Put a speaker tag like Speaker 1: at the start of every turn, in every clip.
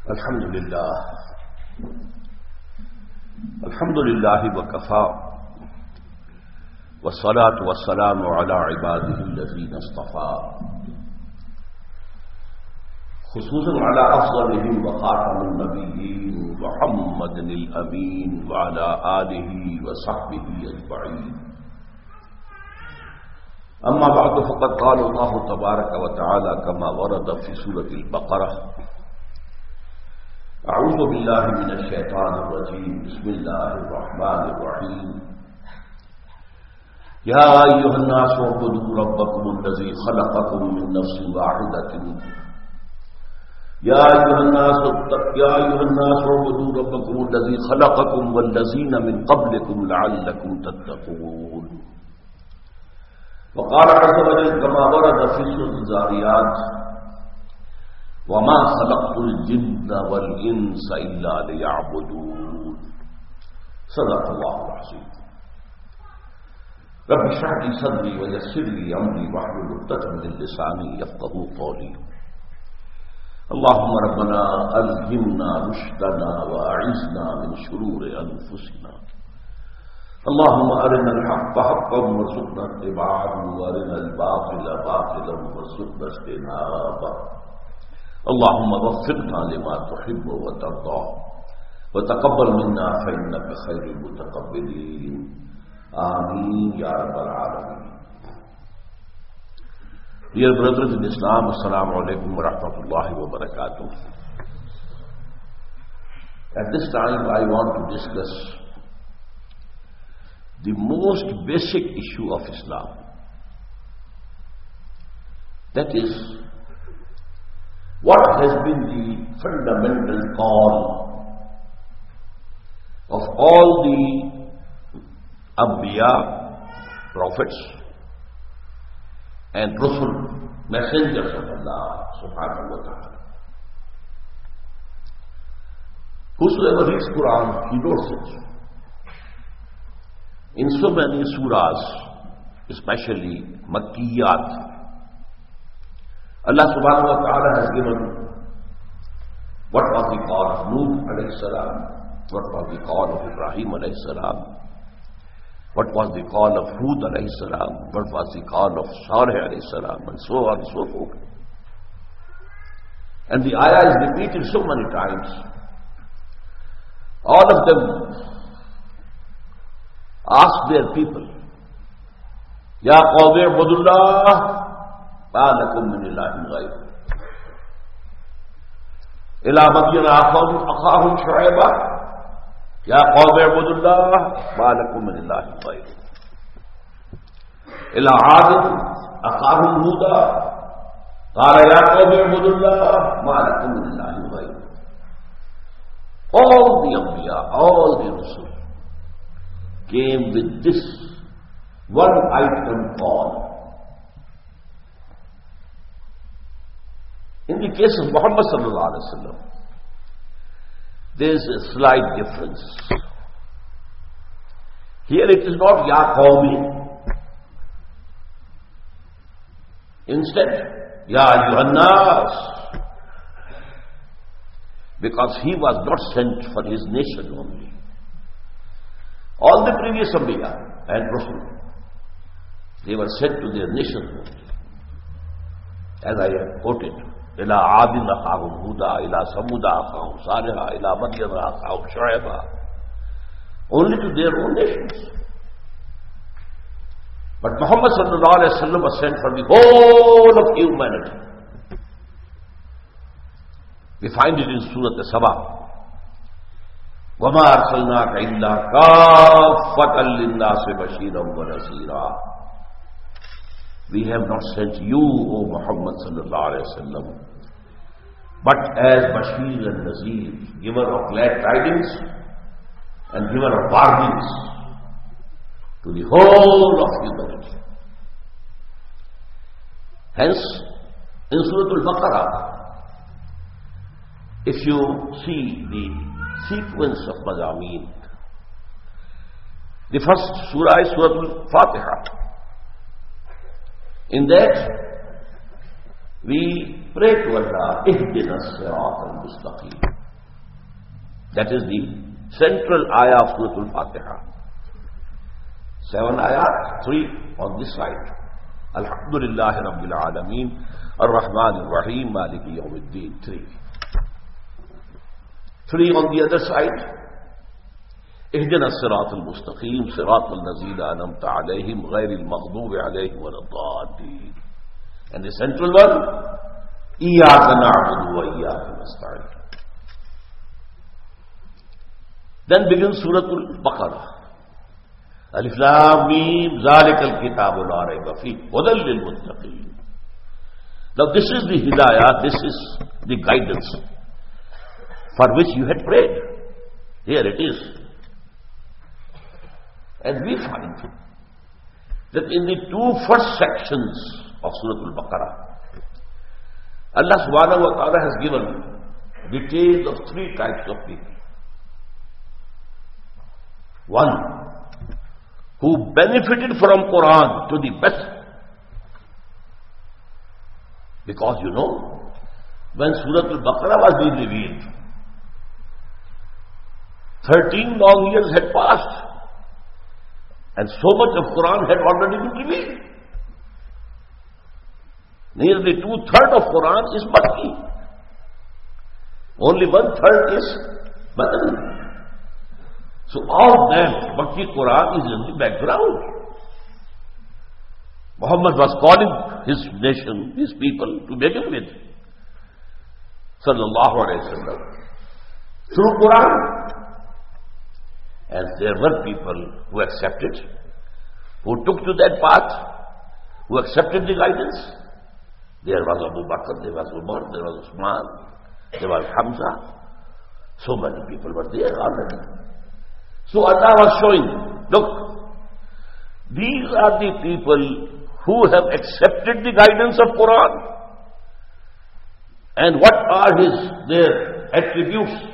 Speaker 1: अल्हम्दुलिल्लाह वकफा वस्सलातु वस्सलामु अला इबादिहिल्लज़ीना इस्तफ़ा खुसूसन अला अफ़ज़लिहिम व ख़ातमिन नबिय्यीन मुहम्मदिनिल अमीन व अला आलिहि व सहबिहि अजमईन। अम्मा बअद फ़क़द क़ाल अल्लाहु तबारक व तआला कमा वरद फ़ी सूरतिल बक़रा अऊज़ु बिल्लाहि मिनश शैतानिर रजीम बिस्मिल्लाहिर रहमानिर रहीम। या अय्युहन नासु उ'बुदू रब्बकुमुल्लज़ी ख़लक़कुम मिन नफ़्सिन वाहिदतिन या अय्युहन नासु उ'बुदू रब्बकुमुल्लज़ी ख़लक़कुम वल्लज़ीना मिन क़ब्लिकुम लअल्लकुम तत्तक़ून। वक़ाल अज़्ज़ व जल्ल कमा वरद फ़ी सूरतिज़ ज़ारियात वमा ख़लक़्तुल जिन्ना वल इंसा इल्ला लियअबुदून। सदक़ल्लाहुल अज़ीम। रब्बि इश्रह ली सदरी व यस्सिर ली अमरी वहलुल उक़दतम मिन लिसानी यफ़क़हू क़ौली। अल्लाहुम्मा रब्बना अल्हिमना रुश्दना व अइज़ना मिन शुरूरि अनफुसिना। अल्लाहुम्मा अरिनल हक़्क़ हक़्क़न वरज़ुक़ना इत्तिबाअहू व अरिनल बातिला बातिलन वरज़ुक़ना इज्तिनाबह। अल्लाहुम्मा वफ़्फ़िक़ना लिमा तुहिब्बु व तर्दा व तक़ब्बल मिन्ना फ़इन्नका ख़ैरुल मुतक़ब्बिलीन। आमीन या रब्बल आलमीन। Dear brothers in Islam, Assalamu alaikum wa rahmatullahi wa barakatuh. At this time I want to discuss the most basic issue of Islam. That is, what has been the fundamental call of all the Anbiya, prophets, and Rusul, messengers of Allah subhanahu wa ta'ala. Whosoever reads Quran, he knows it. In so many surahs, especially Makkiyat, Allah subhanahu wa ta'ala has given what was the call of Nuh alayhi salam, what was the call of Ibrahim alayhi salam, what was the call of Hud alayhi salam, what was the call of Saleh alayhi salam, and so on and so forth. And the ayah is repeated so many times. All of them ask their people, Ya qawmi ibudullah ma lakum min ilahin ghayruh. Ila madyana akhahum Shu'aybah Ya qawmi ibudullah ma lakum min ilahin ghayruh. Ila 'adin akhahum Huda qala ya qawmi ibudullah ma lakum min ilahin ghayruh. All the Anbiya, all the Rasul came with this one item call. In the case of Muhammad sallallahu alaihi wasallam, there is a slight difference. Here it is not Ya Qawmi. Instead, Ya Ayyuhan Nas. Because he was not sent for his nation only. All the previous Anbiya and Rasul, they were sent to their nation only. As I have quoted, إلى عاد أخاهم هودا إلى ثمود أخاهم صالح إلى مدين أخاهم شعيب, only to their own nations. But Muhammad sallallahu alaihi wasallam was sent for the whole of humanity. We find it in Surah As-Saba. وَمَا أَرْسَلْنَاكَ إِلَّا كَافَّةً لِلنَّاسِ بَشِيرًا وَنَذِيرًا. We have not sent you, O Muhammad sallallahu alaihi wasallam, but as Bashir and Nazir, giver of glad tidings and giver of warnings to the whole of humanity. Hence, in Surah Al-Baqarah, if you see the sequence of Mazameen, the first surah is Surah Al-Fatiha. In that, we pray to Allah, Ihdina as-sirata al-mustaqim. That is the central ayah of Surah Al-Fatiha. 7 ayat, 3 on this side. Alhamdulillahi Rabbil Alameen, Ar-Rahman Ar-Rahim, Maliki Yawmiddin, 3. 3 on the other side. Ihdina as-siratal mustaqim, siratal lazina an'amta alayhim, ghayril maghdubi alayhim waladdallin. And the central one, Iyyaka na'budu wa iyyaka nasta'in. Then begins Surah Al-Baqarah. Alif Lam Mim, Zalikal Kitabu la rayba fihi, hudan lil muttaqin. Now this is the hidayah, this is the guidance for which you had prayed. Here it is. And we find that in the 2 first sections of Surah Al-Baqarah, Allah subhanahu wa ta'ala has given details of 3 types of people. One, who benefited from Quran to the best. Because you know, when Surah Al-Baqarah was being revealed, 13 long years had passed, and so much of Quran had already been revealed. Nearly 2/3 of Quran is Makki. Only 1/3 is Madani. So all that Makki Quran is in the background. Muhammad was calling his nation, his people, to begin with. Sallallahu alayhi wa sallam. Through Quran. And there were people who accepted, who took to that path, who accepted the guidance. There was Abu Bakr, there was Umar, there was Usman, there was Hamza. So many people were there already. So Allah was showing, look, these are the people who have accepted the guidance of Quran. And what are their attributes?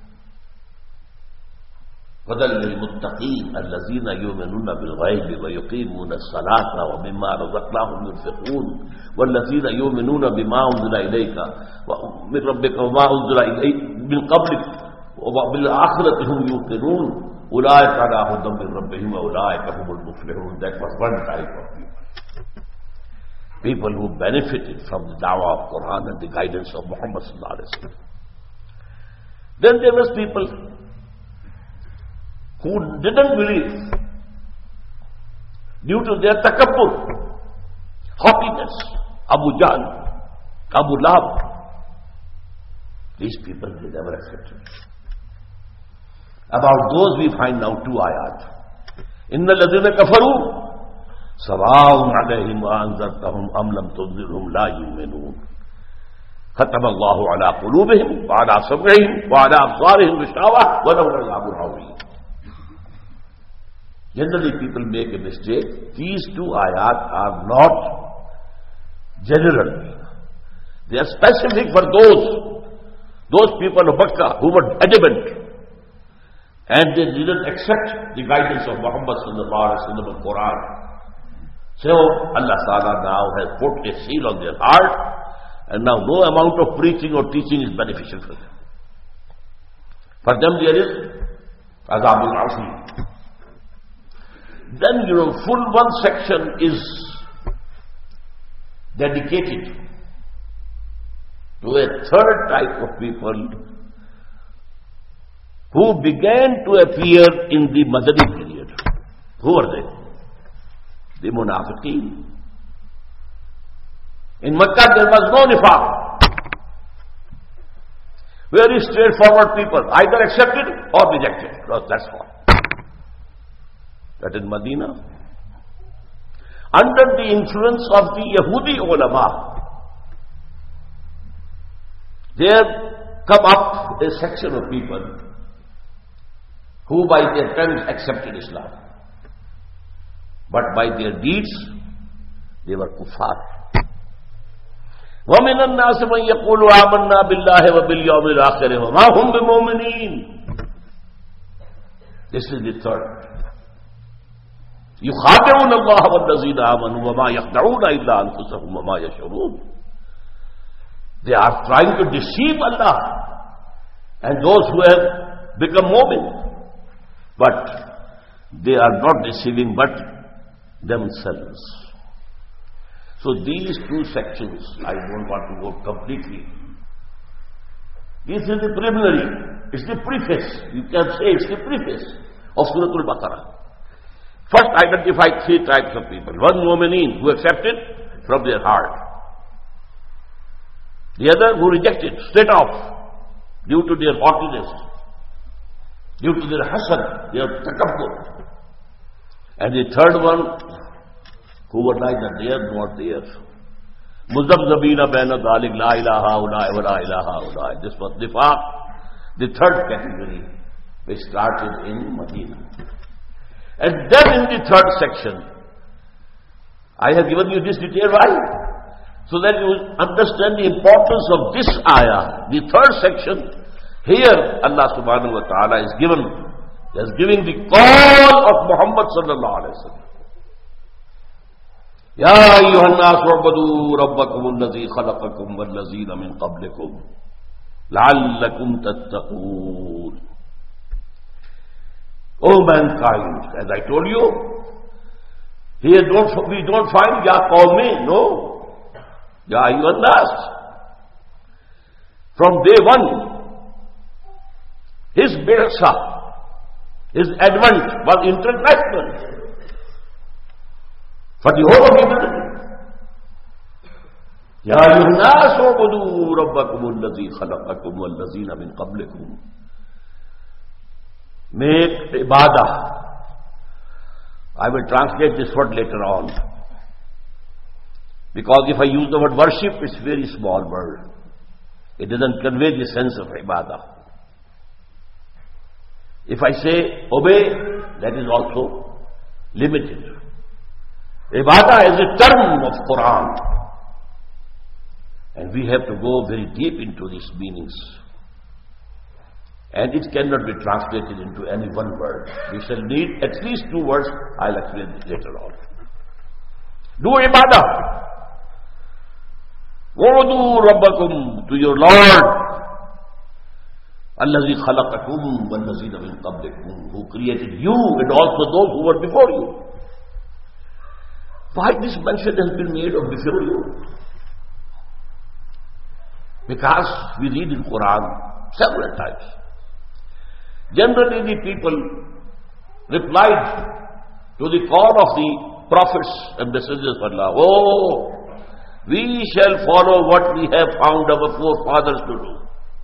Speaker 1: هُدًى لِلْمُتَّقِينَ الَّذِينَ يُؤْمِنُونَ بِالْغَيْبِ وَيُقِيمُونَ الصَّلَاةَ وَمِمَّا رَزَقْنَاهُمْ يُنْفِقُونَ وَالَّذِينَ يُؤْمِنُونَ بِمَا أُنزِلَ إِلَيْكَ مِنْ رَبِّكَ وَمَا أُنزِلَ إِلَيْكَ مِنْ قَبْلِكَ وَبِالْآخِرَةِ هُمْ يُوقِنُونَ أُولَٰئِكَ عَلَىٰ هُدًى مِنْ رَبِّهِمْ وَأُولَٰئِكَ هُمُ الْمُفْلِحُونَ. That was one type of people. People who benefited from the dawah of Quran and the guidance of Muhammad sallallahu alaihi wasallam. Then there was people who didn't believe due to their takabbur, haughtiness, Abu Jahl, Abu Lahab. These people, they never accepted. About those we find now 2 ayat. Inna alladhina kafaru sawa'un alayhim wa anzartahum am lam tunzirhum la yu'minun. Khatama Allahu ala qulubihim wa ala sam'ihim wa ala absarihim ghishawah wa lahum adhabun 'azim. Generally people make a mistake. These 2 ayat are not general. They are specific for those people of Makkah who were adamant and they didn't accept the guidance of Muhammad sallallahu alaihi wasallam of Quran. So Allah Ta'ala now has put a seal on their heart, and now no amount of preaching or teaching is beneficial for them. For them there is azabul azim. Then full 1 section is dedicated to a 3rd type of people who began to appear in the Madani period. Who are they? The Munafiqeen. In Makkah there was no nifaq. Very straightforward people, either accepted or rejected. That's all. But in Medina, under the influence of the Yahudi ulama, there come up a section of people who by their tongues accepted Islam, but by their deeds they were kuffar. وَمِنَ النَّاسِ مَنْ يَقُولُ آمَنَّا بِاللَّهِ وَبِالْيَوْمِ الْآخِرِ وَمَا هُمْ بِمُؤْمِنِينَ. This is the 3rd. يُخَادِعُونَ اللَّهَ وَالَّذِينَ آمَنُوا وَمَا يَخْدَعُونَ إِلَّا أَنفُسَهُمْ وَمَا يَشْعُرُونَ. They are trying to deceive Allah, and those who have become mu'min. But they are not deceiving but themselves. So these two sections, I don't want to go completely. This is the preliminary. It's the preface. You can say it's the preface of Surah Al-Baqarah. First identify three types of people. One, mu'mineen, who accepted from their heart. The other, who rejected straight off due to their haughtiness, due to their hasad, their takabbur. And the third one, who were neither there nor there. Muzabzabina baina dhalik, la ilaha ulai wa la ilaha ulai. This was nifaq, the third category, which started in Medina. And then in the third section, I have given you this detail, why? So that you understand the importance of this ayah. The third section, here Allah subhanahu wa ta'ala is giving the call of Muhammad sallallahu alayhi wa sallam. Ya ayyuhan nas u'budu rabbakum alladhi khalaqakum wallazina min qablikum la'allakum tattaqun. O mankind, as I told you, here we don't find Ya Qawmi, no. Ya ayyuhan nas. From day one, his birsa, his advent was international for the whole of humanity. Ya ayyuhan nas u'budu rabbakum alladhi khalaqakum wallazina min qablikum. Make ibadah. I will translate this word later on. Because if I use the word worship, it's a very small word. It doesn't convey the sense of ibadah. If I say obey, that is also limited. Ibadah is a term of Quran. And we have to go very deep into these meanings. And it cannot be translated into any one word. We shall need at least two words. I'll explain later on. Do ibadah. U'budu rabbakum, to your Lord. Allazi khalaqakum wallazina min qablikum, who created you and also those who were before you. Why this mention has been made of before you? Because we read in Quran several times. Generally the people replied to the call of the prophets and messengers of Allah, oh, we shall follow what we have found our forefathers to do.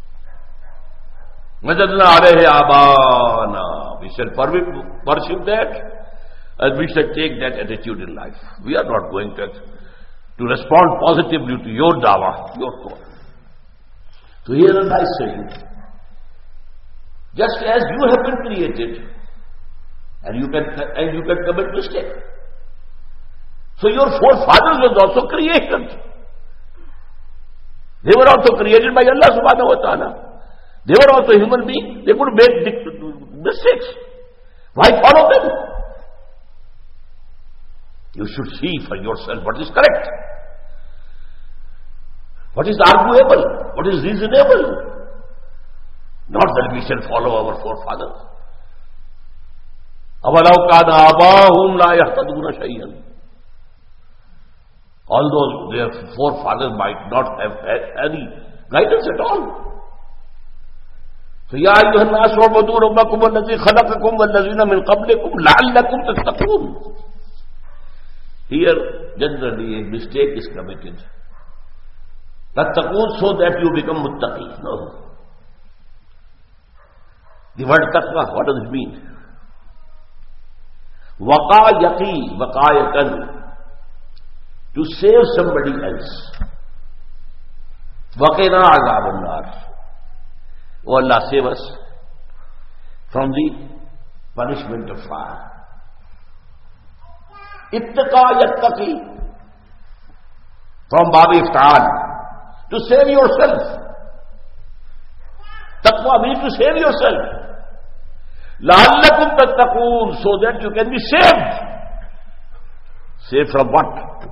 Speaker 1: Wajadna alayhi abana. We shall worship that and we shall take that attitude in life. We are not going to respond positively to your dawah, your call. So here Allah is saying, just as you have been created, and you can commit mistake. So your forefathers were also created. They were also created by Allah subhanahu wa ta'ala. They were also human beings. They could make mistakes. Why follow them? You should see for yourself what is correct, what is arguable, what is reasonable. Not that we shall follow our forefathers. أَوَلَوْ كَانَ آبَاؤُهُمْ لَا يَهْتَدُونَ شَيْئًا. Although their forefathers might not have had any guidance at all. So, يَا أَيُّهَا النَّاسُ اعْبُدُوا رَبَّكُمُ الَّذِي خَلَقَكُمْ وَالَّذِينَ مِنْ قَبْلِكُمْ لَعَلَّكُمْ تَتَّقُونَ. Here, generally, a mistake is committed. تَتَّقُونَ, so that you become muttaqi. No. The word taqwa, what does it mean? Waqayati, waqayatan, to save somebody else. Waqina azab an-nar. Oh Allah, save us from the punishment of fire. Ittaqa yattaqi, from Babi Iftal, to save yourself. Taqwa means to save yourself. لَعَلَّكُمْ تَتَّقُونَ, so that you can be saved. Saved from what?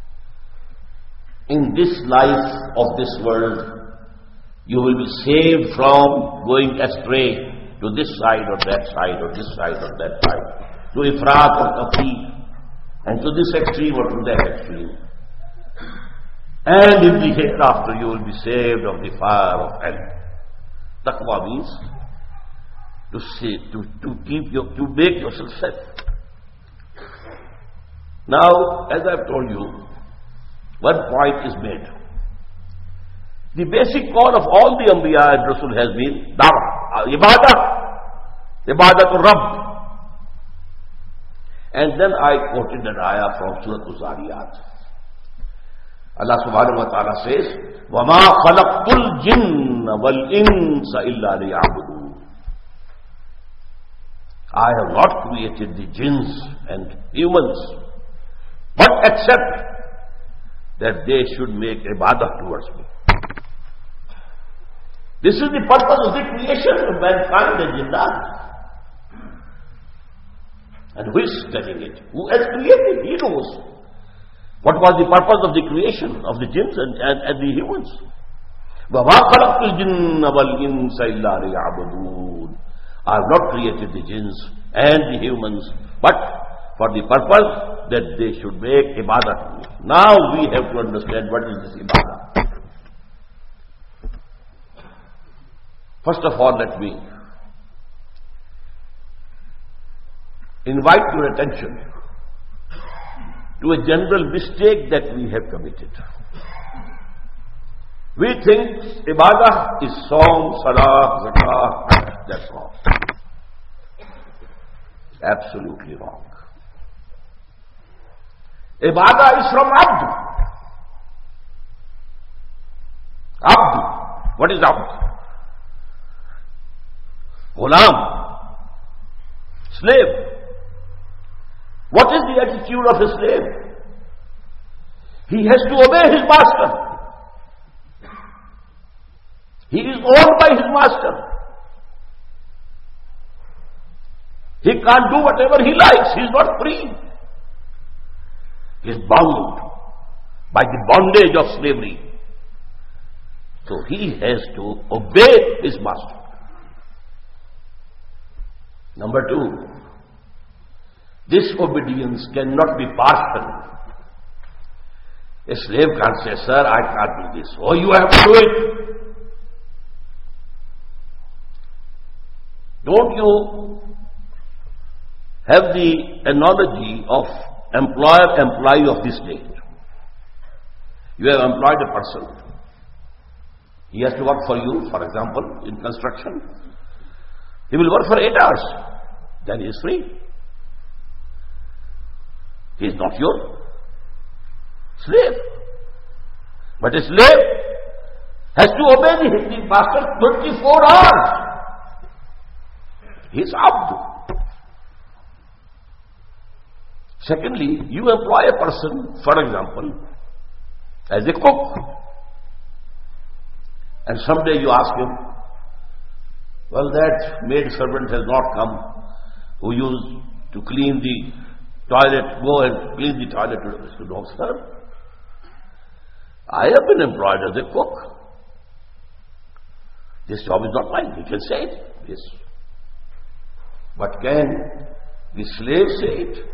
Speaker 1: In this life of this world, you will be saved from going astray to this side or that side or this side or that side, to ifrat or tafreet, and to this extreme or to that extreme. And in the hereafter you will be saved of the fire of hell. Taqwa means to make yourself safe. Now, as I've told you, one point is made. The basic call of all the Anbiya and Rasul has been da'wah, ibadatul Rabb. And then I quoted an ayah from Surah Al-Zariyat. Allah subhanahu wa ta'ala says, وَمَا خَلَقْتُ الْجِنَّ وَالْإِنسَ إِلَّا لِيَعْبُدُونَ. I have not created the jinns and humans, but except that they should make ibadah towards me. This is the purpose of the creation of mankind and jinnat. And who is telling it? Who has created? He knows. What was the purpose of the creation of the jinns and the humans? وَمَا خَلَقْتُ الْجِنَّ وَالْإِنسَ إِلَّا لِيَعْبُدُونَ. I have not created the jinns and the humans, but for the purpose that they should make ibadah to me. Now we have to understand what is this ibadah. First of all, let me invite your attention to a general mistake that we have committed. We think ibadah is sawm, salah, zakah, that's all. Absolutely wrong. Ibadah is from abd. Abd. What is abd? Ghulam. Slave. What is the attitude of a slave? He has to obey his master. He is owned by his master. He can't do whatever he likes. He is not free. He is bound by the bondage of slavery. So he has to obey his master. Number two, this obedience cannot be partial. A slave can't say, sir, I can't do this. Oh, you have to do it. Don't you have the analogy of employer-employee of this state? You have employed a person. He has to work for you, for example, in construction. He will work for 8 hours. Then he is free. He is not your slave. But a slave has to obey the master 24 hours. He is abd. Secondly, you employ a person, for example, as a cook. And someday you ask him, well, that maid servant has not come who used to clean the toilet, go and clean the toilet. No, sir. I have been employed as a cook. This job is not mine. He can say it. Yes. But can the slave say it?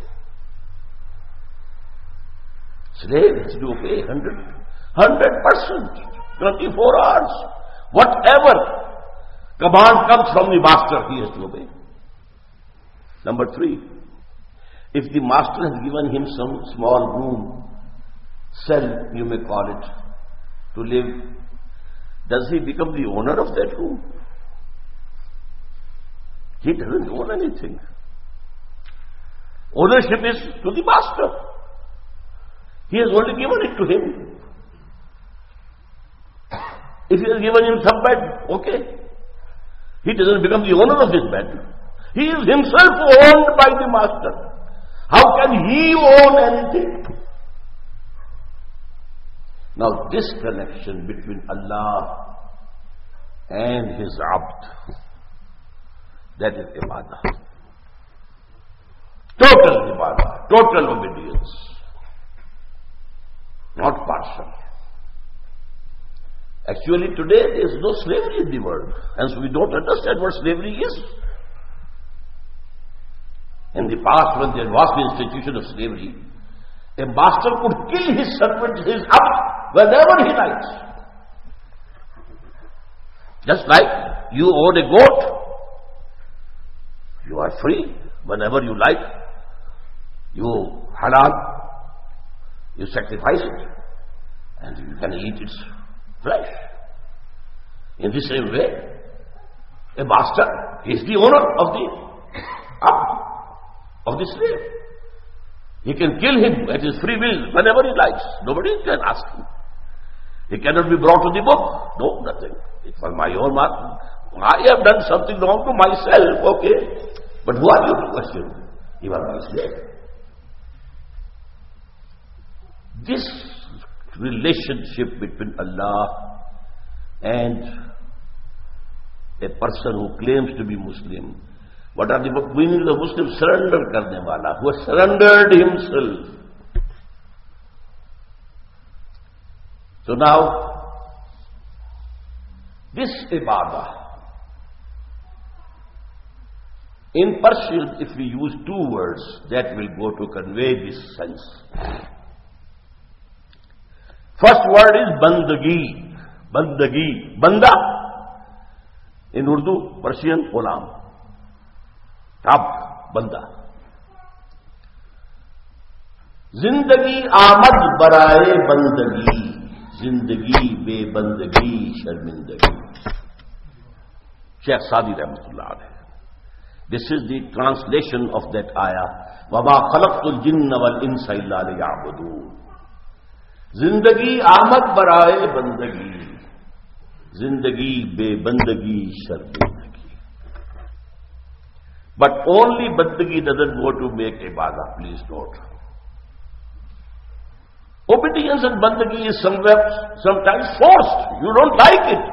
Speaker 1: Slave has to obey 100%, 24 hours. Whatever command comes from the master, he has to obey. Number three, if the master has given him some small room, cell you may call it, to live, does he become the owner of that room? He doesn't own anything. Ownership is to the master. He has only given it to him. If he has given him some bed, okay. He doesn't become the owner of this bed. He is himself owned by the master. How can he own anything? Now this connection between Allah and his abd, that is ibadah. Total ibadah, total obedience. Not partial. Actually, today there is no slavery in the world, and so we don't understand what slavery is. In the past, when there was the institution of slavery, a master could kill his servant, his abd, whenever he likes. Just like you own a goat, you are free whenever you like. You halal, you sacrifice it, and you can eat its flesh. In the same way, a master is the owner of the abd, of the slave. He can kill him at his free will whenever he likes. Nobody can ask him. He cannot be brought to the book. No, nothing. It was my own master. I have done something wrong to myself, okay. But who are you to question? You are my slave. This relationship between Allah and a person who claims to be Muslim, what are the meaning of Muslim? Surrender karne wala, who has surrendered himself. So now, this ibadah, in Persian, if we use two words, that will go to convey this sense. First word is bandagi. Bandagi. Banda. In Urdu, Persian, ghulam. Ab, banda. Zindagi amad baraye bandagi. Zindagi be bandagi sharmindagi. Shaykh Sadi Rahmatullah alayhi. This is the translation of that ayah. وَمَا خَلَقْتُ الْجِنَّ وَالْإِنسَ إِلَّا لِيَعْبُدُونَ. Zindagi amad baraye bandagi. Zindagi be bandagi sharmindagi. But only bandagi doesn't go to make ibadah, please note. Obedience and bandagi is sometimes forced. You don't like it.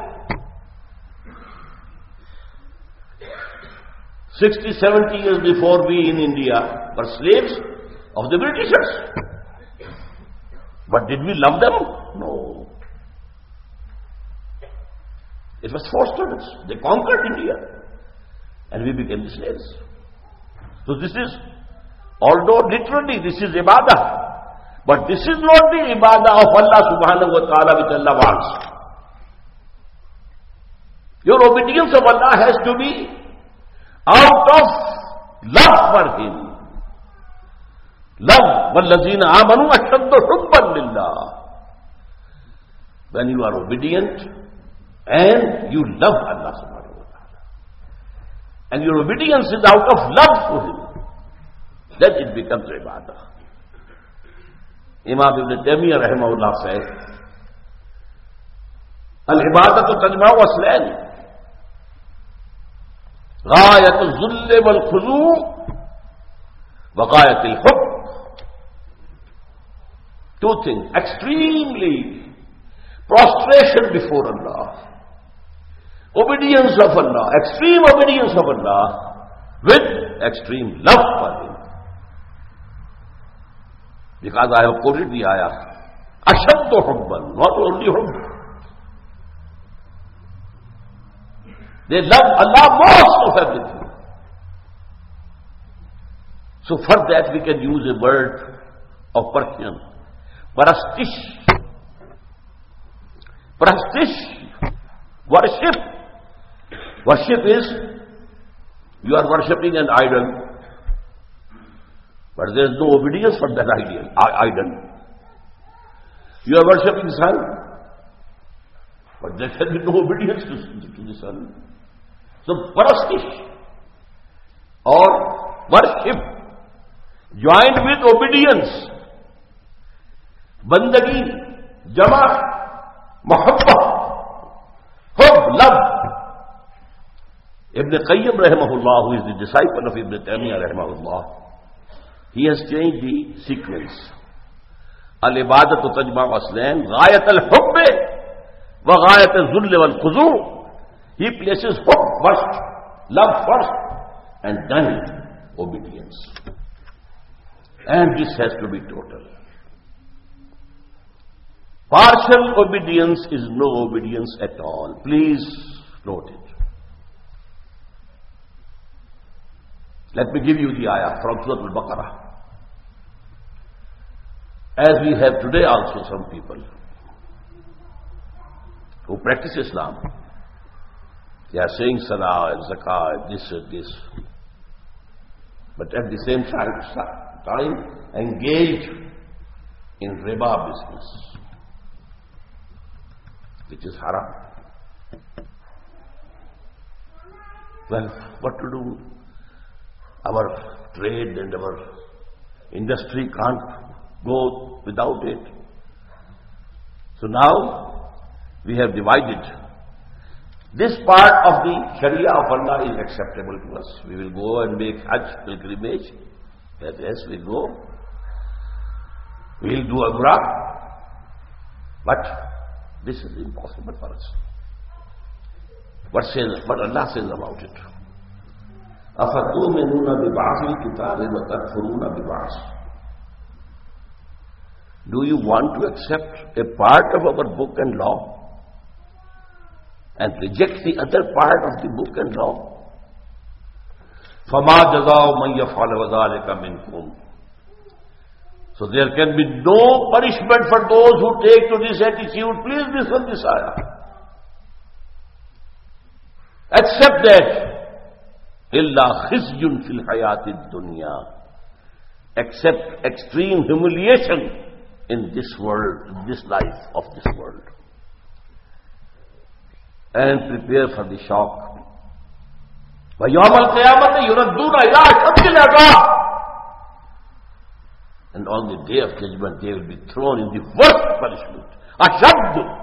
Speaker 1: 60, 70 years before we in India were slaves of the Britishers. But did we love them? No. It was forced on us. They conquered India. And we became the slaves. So this is, although literally this is ibadah, but this is not the ibadah of Allah subhanahu wa ta'ala which Allah wants. Your obedience of Allah has to be out of love for Him. Love, وَالَّذِينَ آمَنُوا أَشَدُّ حُبًّا لِلَّهِ. When you are obedient and you love Allah subhanahu wa ta'ala, and your obedience is out of love to Him, then it becomes ibadah. Imam Ibn Taymiyyah rahimahullah said, Al-ibadatu tajma'u aslain. غاية الذل والخضوع وغاية الحب. Two things. Extremely prostration before Allah, obedience of Allah, extreme obedience of Allah with extreme love for Him. Because I have quoted the ayah, ashaddu hubban, not only hubb. They love Allah most of everything. So for that we can use a word of Persian, parastish. Parastish, worship. Worship is, you are worshipping an idol, but there is no obedience for that idol. You are worshipping sun, but there can be no obedience to the sun. So parastish or worship joined with obedience, bandagi, jama, muhabba, hub, love. Ibn Qayyim rahimahullah, who is the disciple of Ibn Taymiyyah rahimahullah, he has changed the sequence. Al-ibadatu tajma'u aslain, ghayat al-hubb wa ghayat al-zull wal-khudu'. He places hope first, love first, and then obedience. And this has to be total. Partial obedience is no obedience at all. Please note it. Let me give you the ayah from Surah Al-Baqarah. As we have today also some people who practice Islam. They are saying salah and zakah, this and this. But at the same time engaged in riba business, which is haram. Well, what to do? Our trade and our industry can't go without it. So now we have divided. This part of the Sharia of Allah is acceptable to us. We will go and make Hajj pilgrimage. Yes, we go. We will do Umrah. But this is impossible for us. What Allah says about it? أَفَتُؤْمِنُونَ بِبَعْضِ الْكِتَابِ وَتَكْفُرُونَ بِبَعْضٍ. Do you want to accept a part of our book and law and reject the other part of the book and law? فَمَا جَزَاءُ مَنْ يَفْعَلَ وَذَلِكَ مِنْكُمْ. So there can be no punishment for those who take to this attitude. Please listen this ayah. Accept that. إِلَّا خِزْيٌ فِي الْحَيَاةِ الدُّنْيَا. Accept extreme humiliation in this world, in this life of this world. And prepare for the shock. وَيَوْمَ الْقِيَامَةِ يُرَدُّونَ إِلَىٰ أَشَدِّ الْعَذَابِ. And on the day of judgment, they will be thrown in the worst punishment. أَشَدُّ.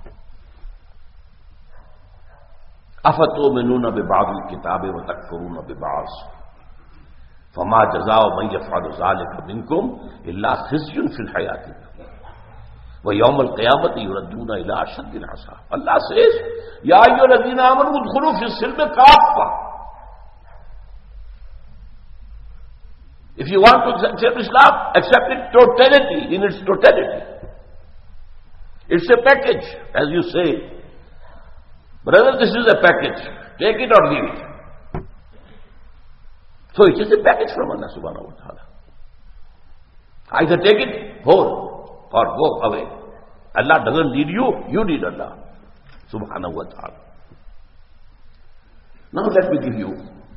Speaker 1: أَفَتُؤْمِنُونَ بِبَعْضِ الْكِتَابِ وَتَكْفُرُونَ بِبَعْضٍ فَمَا جَزَاءُ مَنْ يَفْعَلُ ذَلِكَ مِنْكُمْ إِلَّا خِزْيٌ فِي الْحَيَاةِ الدُّنْيَا وَيَوْمَ الْقِيَامَةِ يُرَدُّونَ إِلَىٰ أَشَدِّ الْعَذَابِ. Allah says, يَا أَيُّهَا الَّذِينَ آمَنُوا ادْخُلُوا فِي السِّلْمِ كَافَّةً. If you want to accept Islam, accept it totality, in its totality. It's a package, as you say. Brother, this is a package. Take it or leave it. So it is a package from Allah subhanahu wa ta'ala. Either take it whole or go away. Allah doesn't need you, you need Allah subhanahu wa ta'ala. Now let me give you,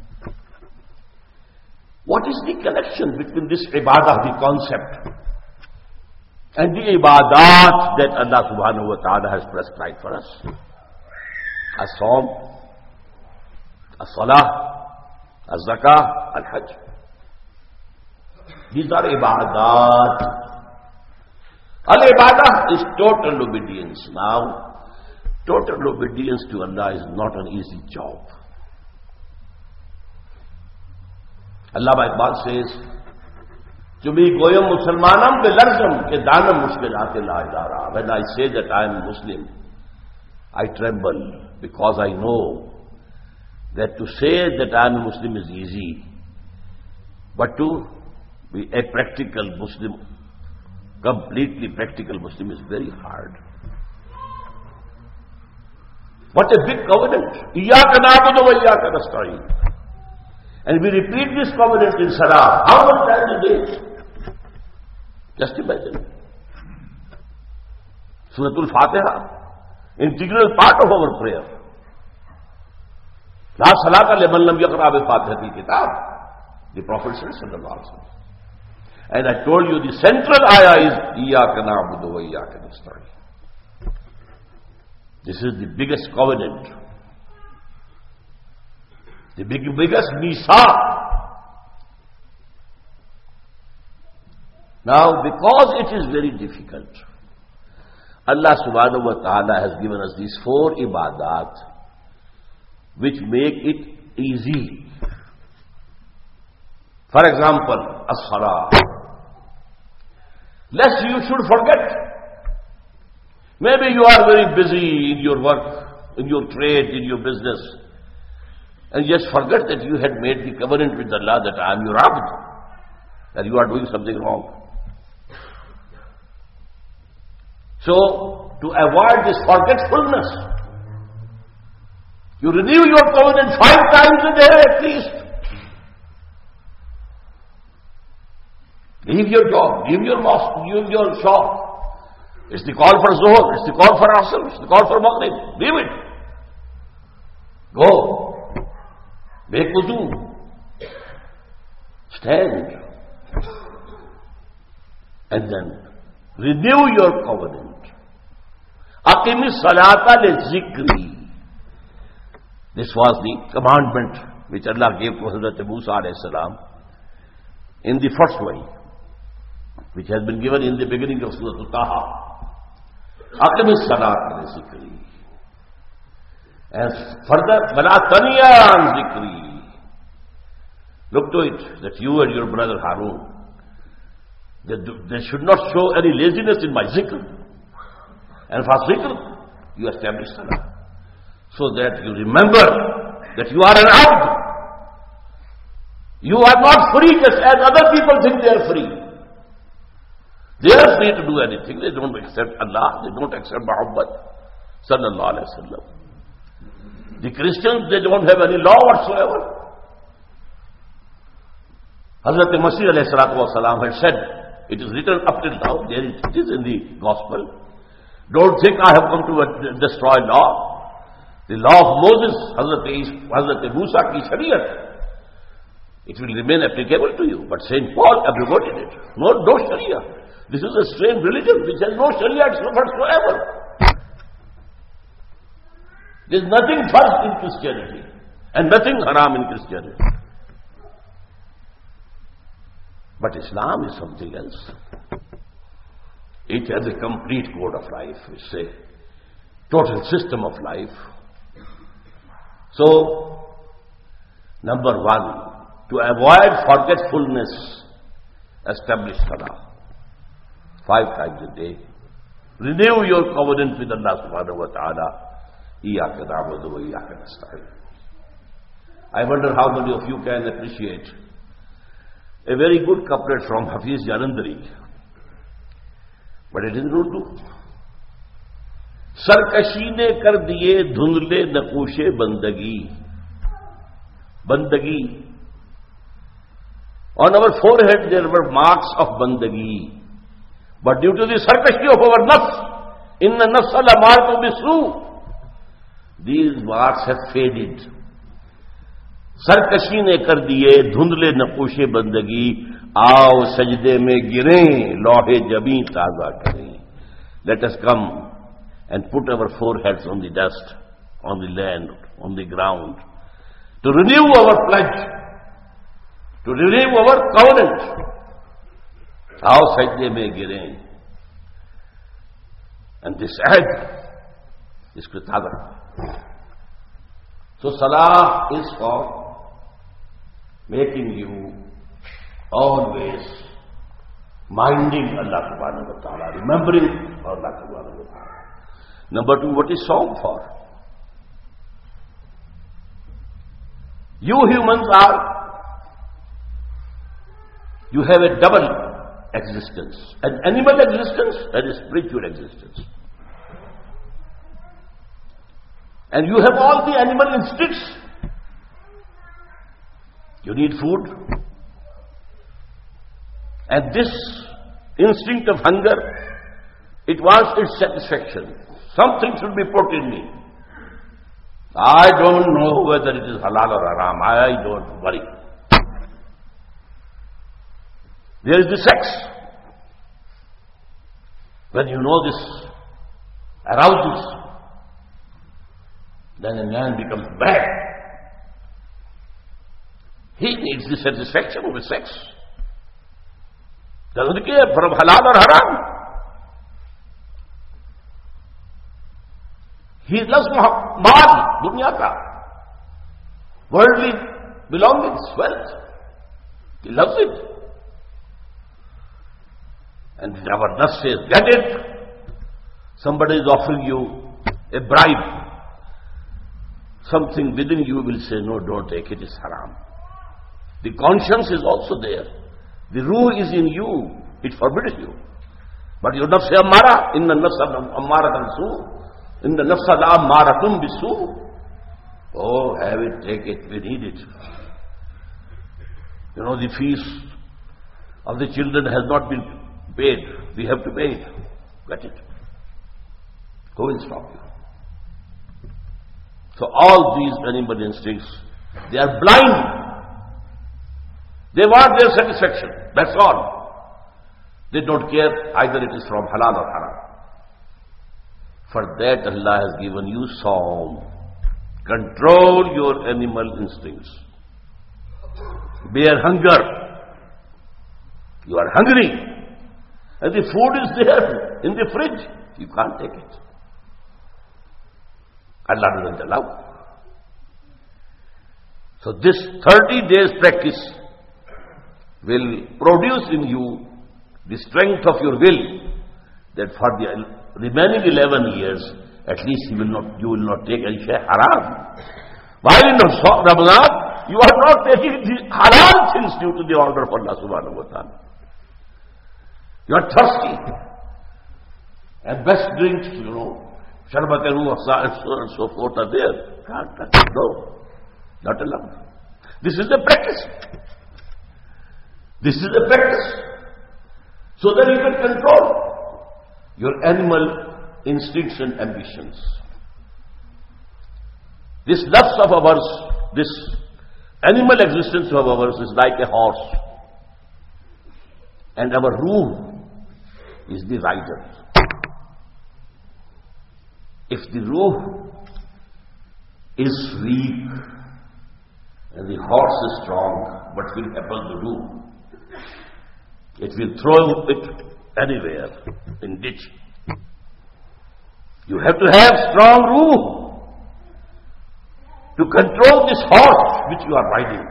Speaker 1: what is the connection between this ibadah, the concept, and the ibadat that Allah subhanahu wa ta'ala has prescribed for us? As-Sawm, As-Salah, Al-Zakah, Al-Hajj. These are ibadat. Al-Ibadah is total obedience. Now, total obedience to Allah is not an easy job. Allama Iqbal says, Jumi goyam Musalmanam be larzam ke danam mushkilat la idara. When I say that I am Muslim, I tremble because I know that to say that I am a Muslim is easy, but to be a practical Muslim, completely practical Muslim, is very hard. What a big covenant. Iyyaka na'budu wa iyyaka nasta'in. And we repeat this covenant in Salah. How many times a day? Just imagine. Surah Al-Fatiha, integral part of our prayer. La salata liman lam yaqra bi Fatihati kitab. The Prophet said, sallallahu alaihi wasallam. And I told you the central ayah is Iyyaka na'budu wa iyyaka nasta'in. This is the biggest covenant. The biggest misa. Now, because it is very difficult, Allah subhanahu wa ta'ala has given us these 4 ibadat which make it easy. For example, as-salah. Lest you should forget. Maybe you are very busy in your work, in your trade, in your business, and just forget that you had made the covenant with Allah that I am your abd, that you are doing something wrong. So, to avoid this forgetfulness, you renew your covenant 5 times a day at least. Leave your job, leave your mosque, leave your shop. It's the call for Zuhr, it's the call for Asr, it's the call for Maghrib. Leave it. Go. Make wudu. Stand. And then renew your covenant. Aqimis salata li zikri. This was the commandment which Allah gave to Hazrat Musa alayhi salam in the first way, which has been given in the beginning of Surah Taha. Aqimis salata li zikri. And further, wala taniya an zikri. Look to it that you and your brother Harun, they should not show any laziness in my zikr. And for zikr, you establish salah. So that you remember that you are an abd. You are not free just as other people think they are free. They are free to do anything. They don't accept Allah. They don't accept Muhammad sallallahu alaihi wasallam. The Christians, they don't have any law whatsoever. Hazrat Masih alayhi salatu wasalam had said, it is written up till now, there it is in the gospel. Don't think I have come to destroy law. The law of Moses, Hazrat Musa ki Shariat, it will remain applicable to you. But St. Paul abrogated it. No Sharia. This is a strange religion which has no Sharia whatsoever. There is nothing first in Christianity and nothing haram in Christianity. But Islam is something else. It has a complete code of life. It's a total system of life. So, number 1, to avoid forgetfulness, establish salah 5 times a day. Renew your covenant with Allah subhanahu wa ta'ala. Iyaka na'budu wa iyaka nasta'in. I wonder how many of you can appreciate a very good couplet from Hafiz Jalandhari. But it is in Urdu. सरकशी ने कर दिए धुंधले नकूशे बंदगी. On our forehead there were marks of bandagi. But due to the sarkashi of our nafs, inna nafsa lamartu bisu, these marks have faded. सरकशी ने कर दिए धुंधले नकूशे बंदगी, आओ सजदे में गिरें लौहे जबीं ताजा करें. Let us come and put our foreheads on the dust, on the land, on the ground, to renew our pledge, to renew our covenant. How sajde mein girein. And this aid is kritada. So salah is for making you always minding Allah subhanahu wa ta'ala, remembering Allah subhanahu wa ta'ala. Number 2, what is song for? You humans you have a double existence, an animal existence and a spiritual existence. And you have all the animal instincts. You need food. And this instinct of hunger, it wants its satisfaction. Something should be put in me. I don't know whether it is halal or haram. I don't worry. There is the sex. When you know this arouses, then a man becomes bad. He needs the satisfaction of his sex. Doesn't care from halal or haram. He loves maal, dunya ka, worldly belongings, wealth. He loves it. And our nafs says, get it. Somebody is offering you a bribe. Something within you will say, no, don't take it, it's haram. The conscience is also there. The ruh is in you. It forbids you. But your nafs ammara, inna nafsa ammaratan su, inna nafsa la ammaratum bisu. Oh, have it, take it, we need it. You know, the fees of the children has not been paid. We have to pay it. Get it. Who will stop you? So all these animal instincts, they are blind. They want their satisfaction. That's all. They don't care either it is from halal or haram. For that Allah has given you sawm. Control your animal instincts. Bear hunger. You are hungry. And the food is there in the fridge. You can't take it. Allah doesn't allow. So this 30 days practice will produce in you the strength of your will, that for the remaining 11 years, at least you will not take any shay haram. While in Ramadan, you are not taking the halal things due to the order of Allah subhanahu wa ta'ala. You are thirsty. And best drinks, sharbat and so forth are there. Can't touch it. No, not allowed. This is the practice. This is the practice. So that you can control your animal instincts and ambitions. This nafs of ours, this animal existence of ours is like a horse. And our ruh is the rider. If the ruh is weak and the horse is strong, what will happen to do? It will throw it anywhere in ditch. You have to have strong ruh to control this horse which you are riding.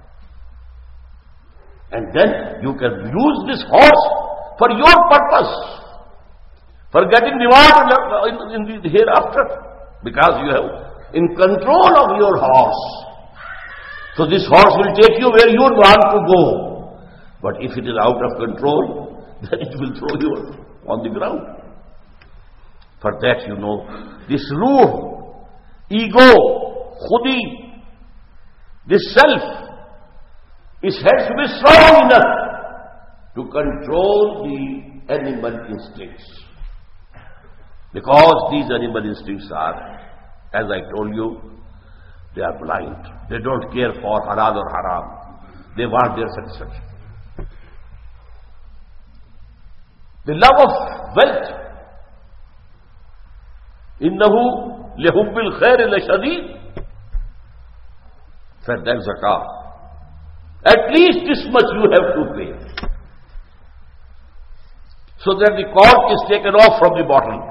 Speaker 1: And then you can use this horse for your purpose, for getting reward in the hereafter, because you have in control of your horse. So this horse will take you where you want to go. But if it is out of control, then it will throw you on the ground. For that, this ruh, ego, khudi, this self, has to be strong enough to control the animal instincts. Because these animal instincts are, as I told you, they are blind. They don't care for halal or haram. They want their satisfaction. The love of wealth. إِنَّهُ لِحُبِّ الْخَيْرِ لَشَدِيدٌ. For that zakah. At least this much you have to pay. So that the cork is taken off from the bottle.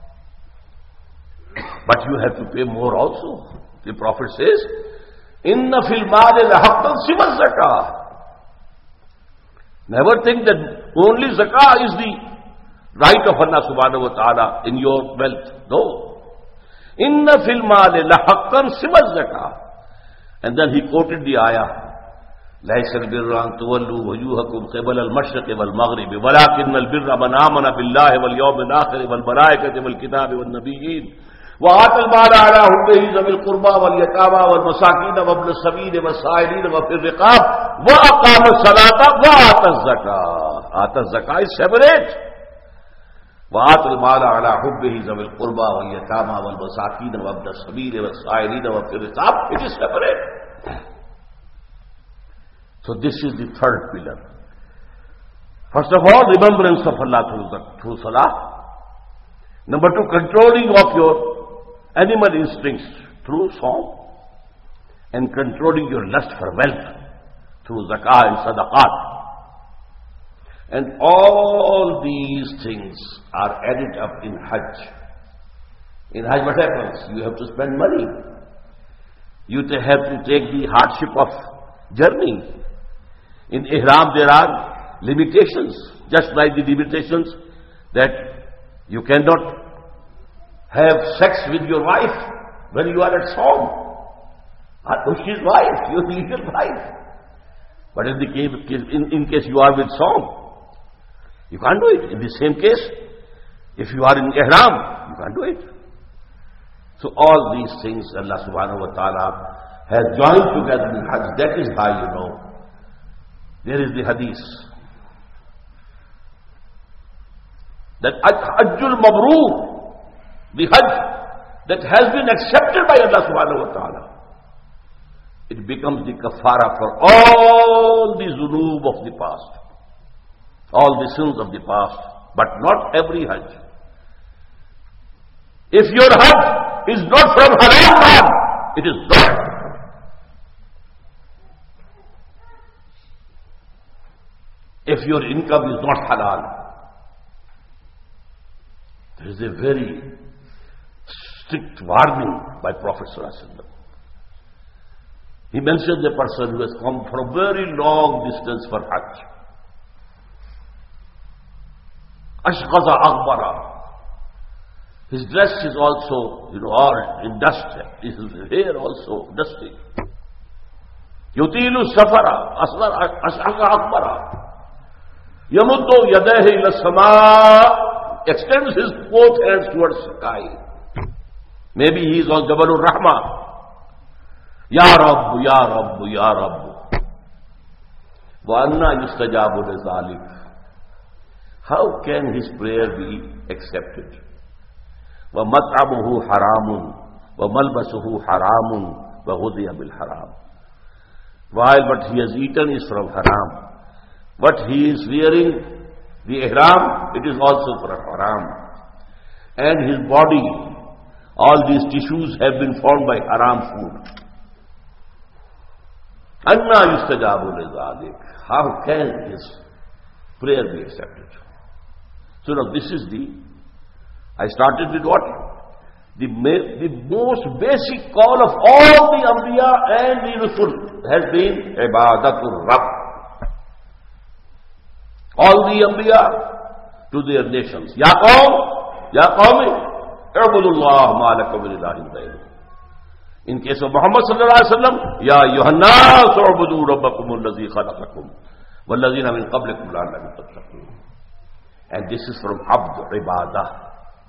Speaker 1: But you have to pay more also. The Prophet says, إِنَّ فِي الْمَالِ لَحَقًّا سِوَى الزَّكَاةِ. Never think that only zakah is the right of Allah subhanahu wa ta'ala in your wealth. No. Inna fil mali lahaqqan siwa zakah. And then he quoted the ayah. لَيْسَ الْبِرَّ أَن تُوَلُّوا وُجُوهَكُمْ قِبَلَ الْمَشْرِقِ وَالْمَغْرِبِ وَلَكِنَّ الْبِرَّ مَنْ آمَنَ بِاللَّهِ وَالْيَوْمِ الْآخِرِ وَالْمَلَائِكَةِ وَالْكِتَابِ وَالنَّبِيِّينَ وَآتَى المال على حبه ذوي القربى واليتامى والمساكين وابن السبيل والسائلين وفي الرقاب وأقام الصلاة وآتى الزكاة. آتى الزكاة is separate. وآتى المال على حبه ذوي القربى واليتامى والمساكين وابن السبيل والسائلين وفي الرقاب. It is separate. So this is the third pillar. First of all, remembrance of Allah through salah. Number two, controlling of your animal instincts through song, and controlling your lust for wealth through zakah and sadaqat. And all these things are added up in Hajj. In Hajj what happens? You have to spend money. You have to take the hardship of journey. In Ihram there are limitations, just like the limitations that you cannot have sex with your wife when you are at home. She is wife, your legal wife. But in case you are with song, You can't do it. In the same case, if you are in ihram, you can't do it. So all these things Allah subhanahu wa ta'ala has joined together in Hajj. That is how you know. There is the hadith that Hajjul Mabrur, the Hajj that has been accepted by Allah subhanahu wa ta'ala, it becomes the kafara for all the zunub of the past, all the sins of the past, but not every Hajj. If your Hajj is not from haram land, it is not. If your income is not halal, there is a very strict warning by Prophet sallallahu alaihi wasallam. He mentions a person who has come from a very long distance for Hajj. Ashqaza Akbara. His dress is also, all in dust. His hair also dusty. Yutilu Safara. Ashqaza Akbara. Yamuddu Yadehi ila Sama. Extends his both hands towards sky. Maybe he is on Jabalur Rahmah. Ya Rabb, Ya Rabb, Ya Rabb. Wa anna yustajabu lizalik. How can his prayer be accepted? Wa mat'amuhu haramun, wa malbasuhu haramun, wa ghudiya bil haram. While what he has eaten is from haram, what he is wearing, the ihram, it is also from haram. And his body, all these tissues have been formed by haram food. Anna yustajabu lidhalik. How can his prayer be accepted? So now this is I started with what? The most basic call of all the Anbiya and the Rasul has been Ibadatul Rabb. All the Anbiya to their nations. Ya Qawmi, Ibadullah ma lakum min ilahin ghayruh. In case of Muhammad sallallahu alaihi wasallam, Ya Yuhannas u'budu rabbakum allazi khalaqakum wallazina min qablikum la'allakum tattaqun. And this is from Abd Ibadah.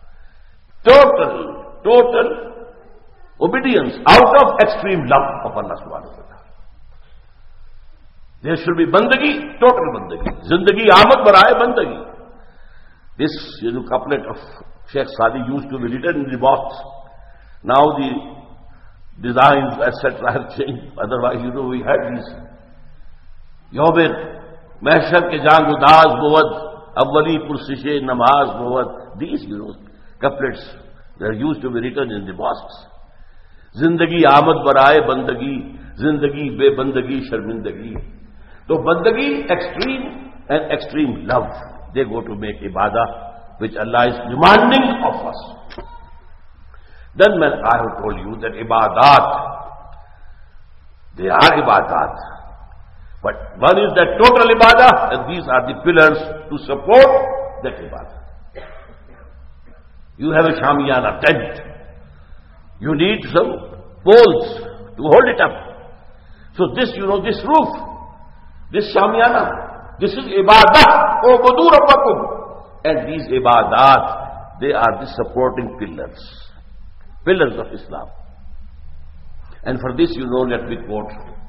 Speaker 1: Total obedience out of extreme love of Allah subhanahu wa ta'ala. There should be bandagi, total bandagi. Zindagi Ahmad baraye bandagi. This couplet of Sheikh Sadi used to be written in the box. Now the designs, etc. have changed. Otherwise, we had these. Yawme Mahshar ke jang udaz bod, awwali pursishe namaz bod. These, couplets, they are used to be written in the mosques. Zindagi Ahmad baraye bandagi, zindagi be bandagi sharmindagi. So bandagi, extreme and extreme love, they go to make ibadah, which Allah is demanding of us. Then when I have told you that ibadat, they are ibadat. But one is that total ibadah, and these are the pillars to support that ibadah. You have a shamiyana tent. You need some poles to hold it up. So this, this roof, this shamiyana, this is ibadah, u'budu rabbakum. And these ibadat, they are the supporting pillars of Islam. And for this, let me quote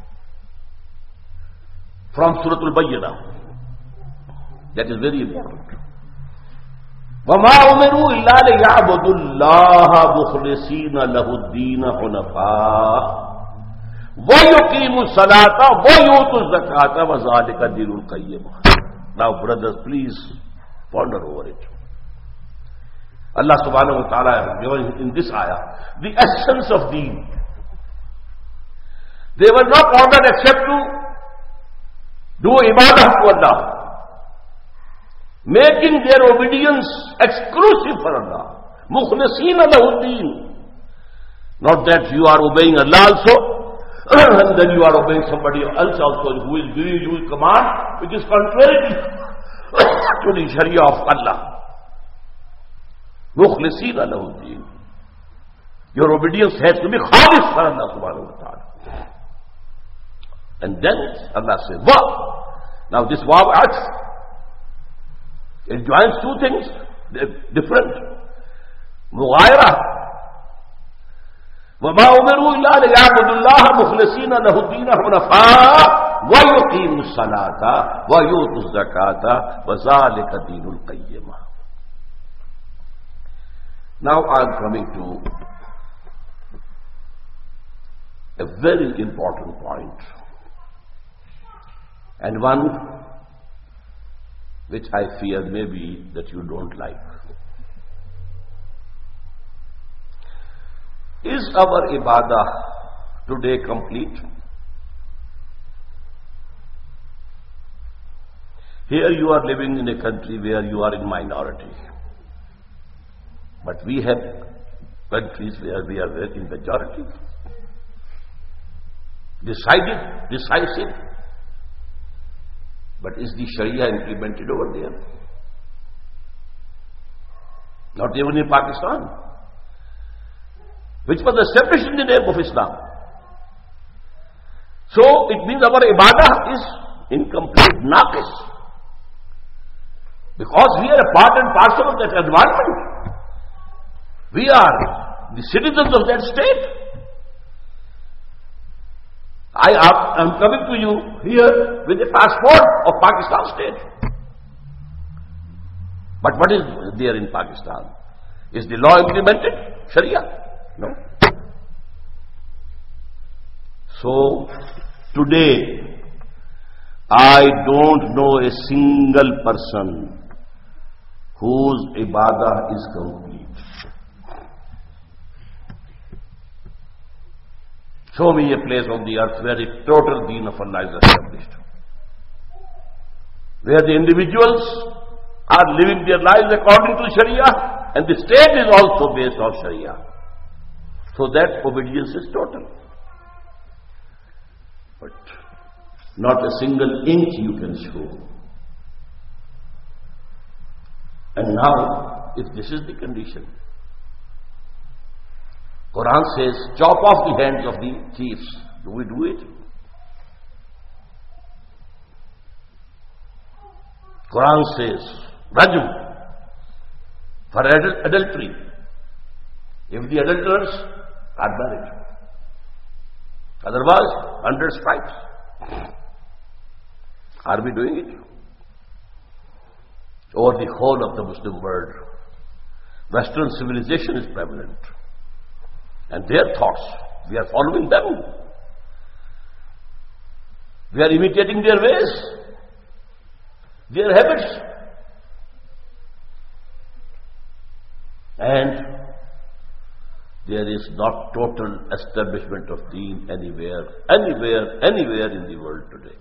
Speaker 1: from Surah Al-Bayyinah. That is very important. وَمَا أُمِرُوا إِلَّا لِيَعْبُدُوا اللَّهَ مُخْلِصِينَ لَهُ الدِّينَ حُنَفَاءَ وَيُقِيمُوا الصَّلَاةَ وَيُؤْتُوا الزَّكَاةَ وَذَلِكَ دِينُ الْقَيِّمَةِ. Now, brothers, please ponder over it. Allah subhanahu wa ta'ala has given in this ayah the essence of deen. They were not ordered except to do ibadah to Allah, making their obedience exclusive for Allah. Mukhlisina lahu deen. Not that you are obeying Allah also, and then you are obeying somebody else also who is giving you a command which is contrary to the Sharia of Allah. Mukhlisina lahu deen. Your obedience has to be khalis for Allah subhanahu wa ta'ala. And then Allah says, Wa. Now this waw atf. It joins two things, different. Mughayra. وَمَا أُمِرُوا إِلَّا لِيَعْبُدُوا اللَّهَ مُخْلِصِينَ لَهُ الدِّينَ حُنَفَاءَ وَيُقِيمُوا الصَّلَاةَ وَيُؤْتُوا الزَّكَاةَ وَذَلِكَ دِينُ الْقَيِّمَةِ. Now I am coming to a very important point, and one which I fear maybe that you don't like. Is our ibadah today complete? Here you are living in a country where you are in minority. But we have countries where we are in majority. Decisive. But is the Sharia implemented over there? Not even in Pakistan, which was established in the name of Islam. So it means our ibadah is incomplete, naqis. Because we are a part and parcel of that environment. We are the citizens of that state. I am coming to you here with a passport of Pakistan state. But what is there in Pakistan? Is the law implemented? Sharia? No. So, today, I don't know a single person whose ibadah is complete. Show me a place on the earth where the total deen of Allah is established, where the individuals are living their lives according to Sharia, and the state is also based on Sharia. So that obedience is total. But not a single inch you can show. And now, if this is the condition, Quran says, chop off the hands of the thieves. Do we do it? Quran says, rajm for adultery, if the adulterers are married. Otherwise, 100 stripes. Are we doing it? Over the whole of the Muslim world, Western civilization is prevalent. And their thoughts, we are following them. We are imitating their ways, their habits. And there is not total establishment of deen anywhere in the world today.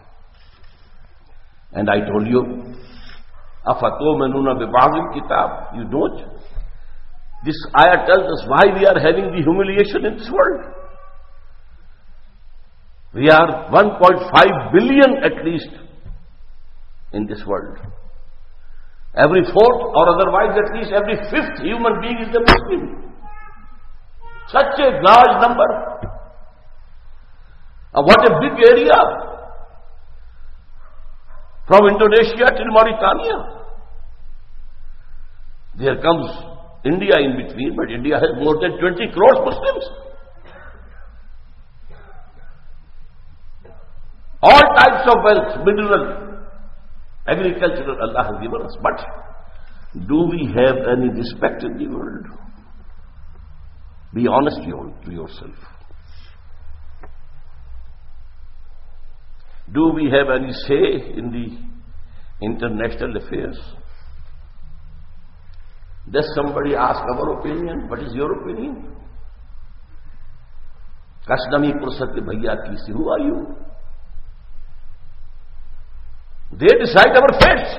Speaker 1: And I told you, أَفَتُؤْمِنُونَ بِبَعْضِ الْكِتَابِ. You don't? This ayah tells us why we are having the humiliation in this world. We are 1.5 billion at least in this world. Every fourth or otherwise at least every fifth human being is a Muslim. Such a large number. What a big area. From Indonesia till Mauritania. There comes India in between, but India has more than 20 crores Muslims. All types of wealth, mineral, agricultural, Allah has given us. But do we have any respect in the world? Be honest to yourself. Do we have any say in the international affairs? Does somebody ask our opinion? What is your opinion? Kasnami Pursat Bhaiya Kisi, who are you? They decide our fates.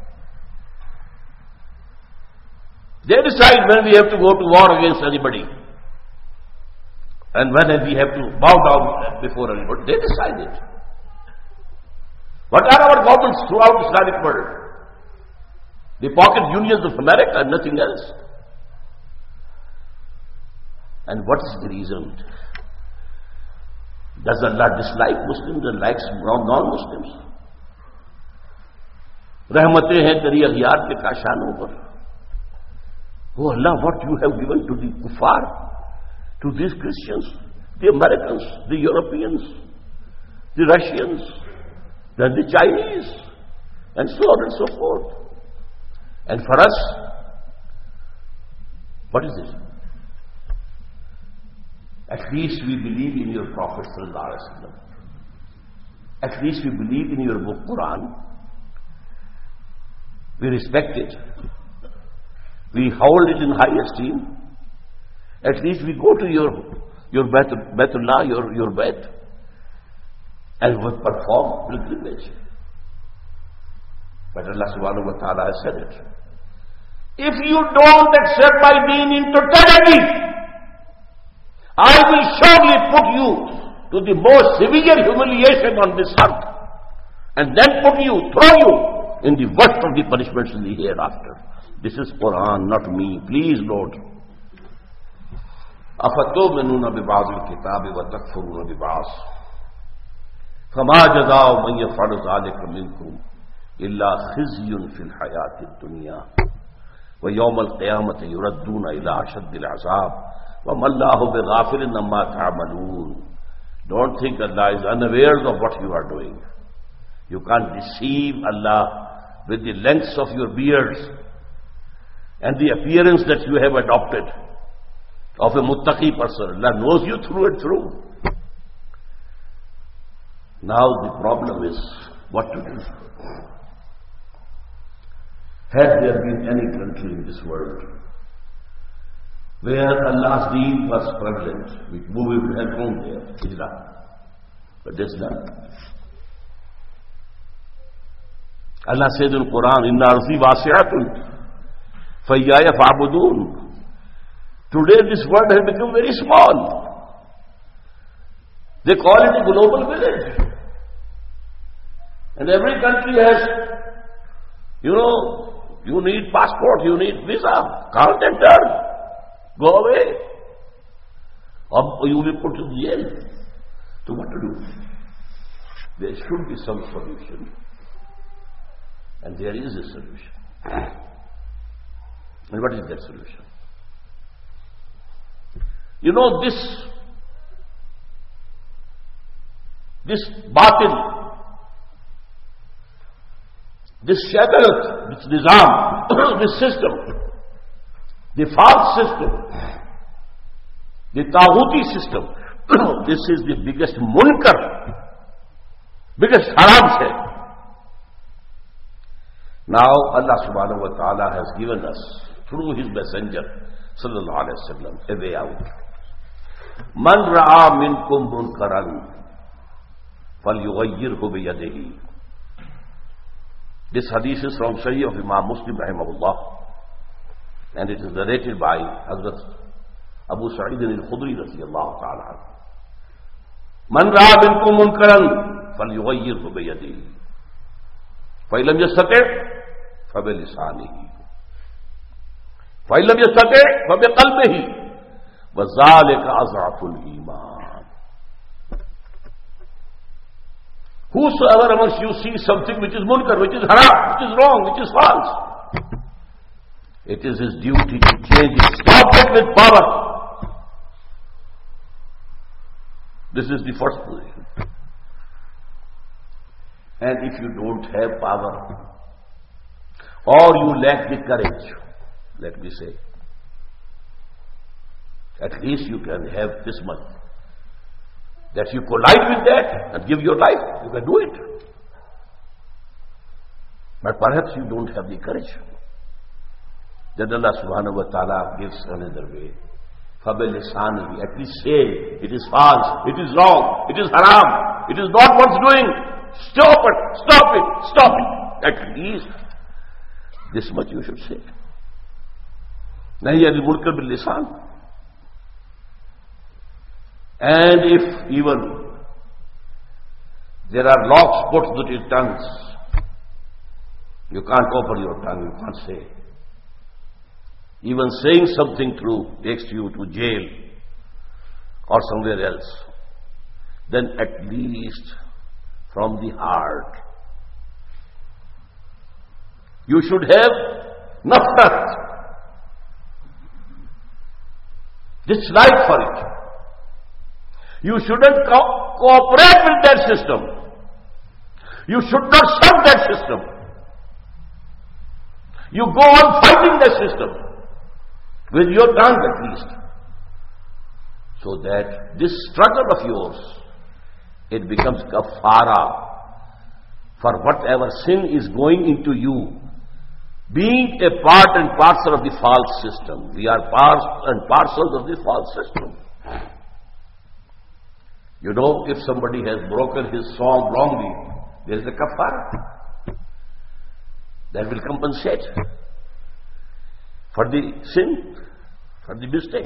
Speaker 1: They decide when we have to go to war against anybody. And when we have to bow down before anybody. They decide it. What are our governments throughout the Islamic world? The pocket unions of America and nothing else. And what is the reason? Does Allah dislike Muslims and likes non-Muslims? रहमतें हैं तेरी अगियार के काशानों पर। Oh Allah, what you have given to the kuffar, to these Christians, the Americans, the Europeans, the Russians, then the Chinese, and so on and so forth. And for us, what is this? At least we believe in your Prophet sallallahu alaihi wasallam. At least we believe in your book Quran. We respect it. We hold it in high esteem. At least we go to your Baitullah, your Bait, and we perform pilgrimage. But Allah subhanahu wa ta'ala has said it. If you don't accept my deen in totality, I will surely put you to the most severe humiliation on this earth, and then throw you in the worst of the punishments in the hereafter. This is Quran, not me. Please, Lord. أَفَتُؤْمِنُونَ بِبَعْضِ الْكِتَابِ وَتَكْفُرُونَ بِبَعْضٍ فَمَا جَزَاءُ مَنْ يَفْعَلُ ذَلِكَ مِنْكُمْ إِلَّا خِزْيٌ فِي الْحَيَاةِ الدُّنْيَا وَيَوْمَ الْقِيَامَةِ يُرَدُّونَ إِلَى أَشَدِّ الْعَذَابِ وَمَا اللَّهُ بِغَافِلٍ عَمَّا تَعْمَلُونَ. Don't think Allah is unaware of what you are doing. You can't deceive Allah with the lengths of your beards and the appearance that you have adopted of a muttaqi person. Allah knows you through and through. Now the problem is what to do. Has there been any country in this world where Allah's deen was prevalent, we would have gone there? Islam. But there's none. Allah says in the Quran, Inna arzi wasi'atun fayyaya fa'budun. Today this world has become very small. They call it a global village. And every country has, you need passport, you need visa. Can't enter. Go away. Or you will be put in jail. So what to do? There should be some solution. And there is a solution. And what is that solution? This batil, this shadarat, this nizam, this system, the false system, the taghuti system, this is the biggest munkar, biggest haram set. Now Allah subhanahu wa ta'ala has given us, through His Messenger sallallahu alayhi wa sallam, a way out. Man ra'a minkum munkaran falyughayyirhu biyadihi. This hadith is from Sahih of Imam Muslim rahimahullah, and it is narrated by Hazrat Abu Sa'id al-Khudri radiyallahu ta'ala. Man ra'a minkum munkaran falyughayyirhu biyadihi. فَإِن لَمْ يَسْتَطِعْ فَبِلِسَانِهِ فَإِن لَمْ يَسْتَطِعْ فَبِقَلْبِهِ وَذَلِكَ أَضْعَفُ الْإِيمَانِ. Whosoever amongst you sees something which is munkar, which is haram, which is wrong, which is false, it is his duty to change it. Stop it with power. This is the first position. And if you don't have power, or you lack the courage, let me say, at least you can have this much, that you collide with that and give your life. You can do it. But perhaps you don't have the courage. Then Allah subhanahu wa ta'ala gives another way. فَبِلِسَانِهِ. At least say, it is false, it is wrong, it is haram, it is not worth doing. Stop it, stop it, stop it. At least this much you should say. Nahi anil munkar bil lisan. And if even there are locks put to your tongues, you can't open your tongue, you can't say. Even saying something true takes you to jail or somewhere else. Then at least from the heart, You should have nafrat, dislike for it. You shouldn't cooperate with that system. You should not serve that system. You go on fighting that system with your tongue at least. So that this struggle of yours, it becomes kafara for whatever sin is going into you, being a part and parcel of the false system. We are parts and parcels of the false system. You know, if somebody has broken his song wrongly, there is a kafara that will compensate for the sin, for the mistake.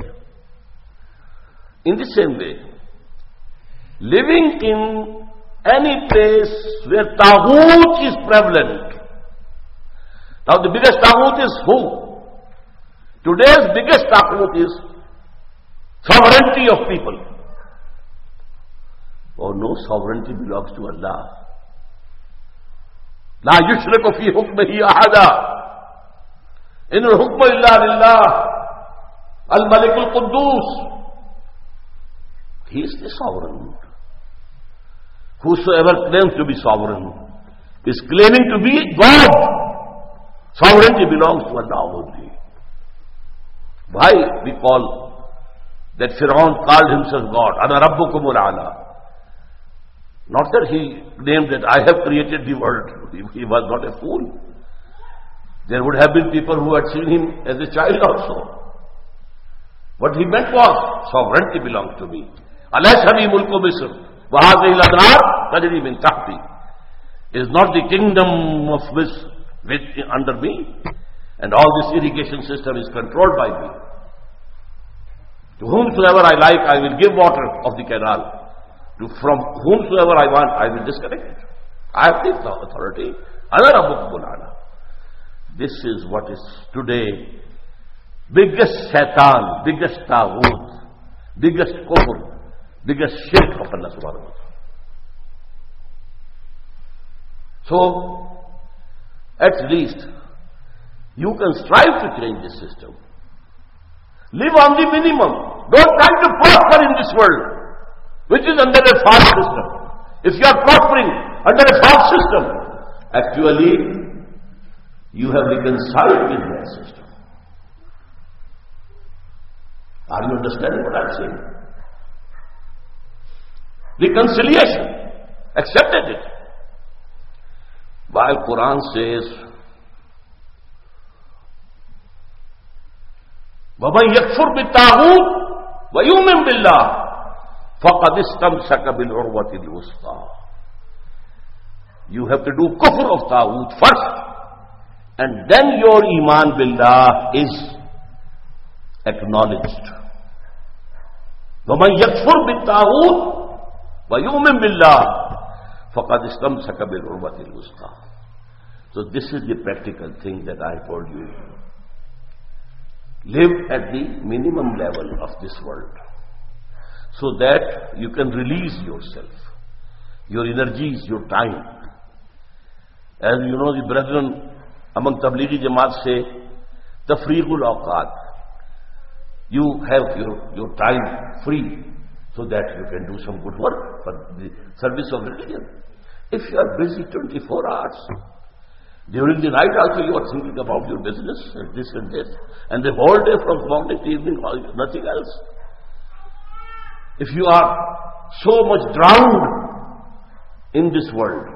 Speaker 1: In the same way, living in any place where taghut is prevalent. Now the biggest taghut is who? Today's biggest taghut is sovereignty of people. Oh no, sovereignty belongs to Allah. لا يشرك في حكمه أحدا إن الحكم إلا لله الملك القدوس. He is the sovereign. Whosoever claims to be sovereign is claiming to be God. Sovereignty belongs to Allah only. Why we call that Fir'aun called himself God? Ana Rabbukumul A'la. Not that he claimed that I have created the world. He was not a fool. There would have been people who had seen him as a child also. What he meant was, sovereignty belongs to me. Alaysa bi mulku Misr wa hadhihi al-anhar tajri min tahti. Is not the kingdom of Misr under me? And all this irrigation system is controlled by me. To whomsoever I like, I will give water of the canal. From whomsoever I want, I will disconnect it. I have the authority. Ana Rabbukumul A'la. This is what is today biggest shaitan, biggest taghut, biggest kufr, biggest shirk of Allah subhanahu wa ta'ala. So, at least, you can strive to change this system. Live on the minimum. Don't try to prosper in this world, which is under a false system. If you are prospering under a false system, actually, you have reconciled with that system. Are you understanding what I am saying? Reconciliation. Accepted it. While Quran says, وَمَنْ يَكْفُرْ بِالطَّاغُوتِ وَيُؤْمِنْ بِاللَّهِ فَقَدِ اسْتَمْسَكَ بِالْعُرْوَةِ الْوُثْقَى. You have to do kufr of taghut first, and then your iman billah is acknowledged. وَمَنْ يَكْفُرْ بِالطَّاغُوتِ وَيُؤْمِنْ بِاللَّهِ فَقَدْ اسْتَمْسَكَ بِالْعُرْوَةِ الْوُثْقَى. So this is the practical thing that I told you. Live at the minimum level of this world, so that you can release yourself, your energies, your time. As you know, the brethren among Tablighi Jamaat say, Tafriqul Awqat. You have your time free so that you can do some good work for the service of religion. If you are busy 24 hours, during the night also you are thinking about your business and this and this, and the whole day from morning to evening, nothing else. If you are so much drowned in this world,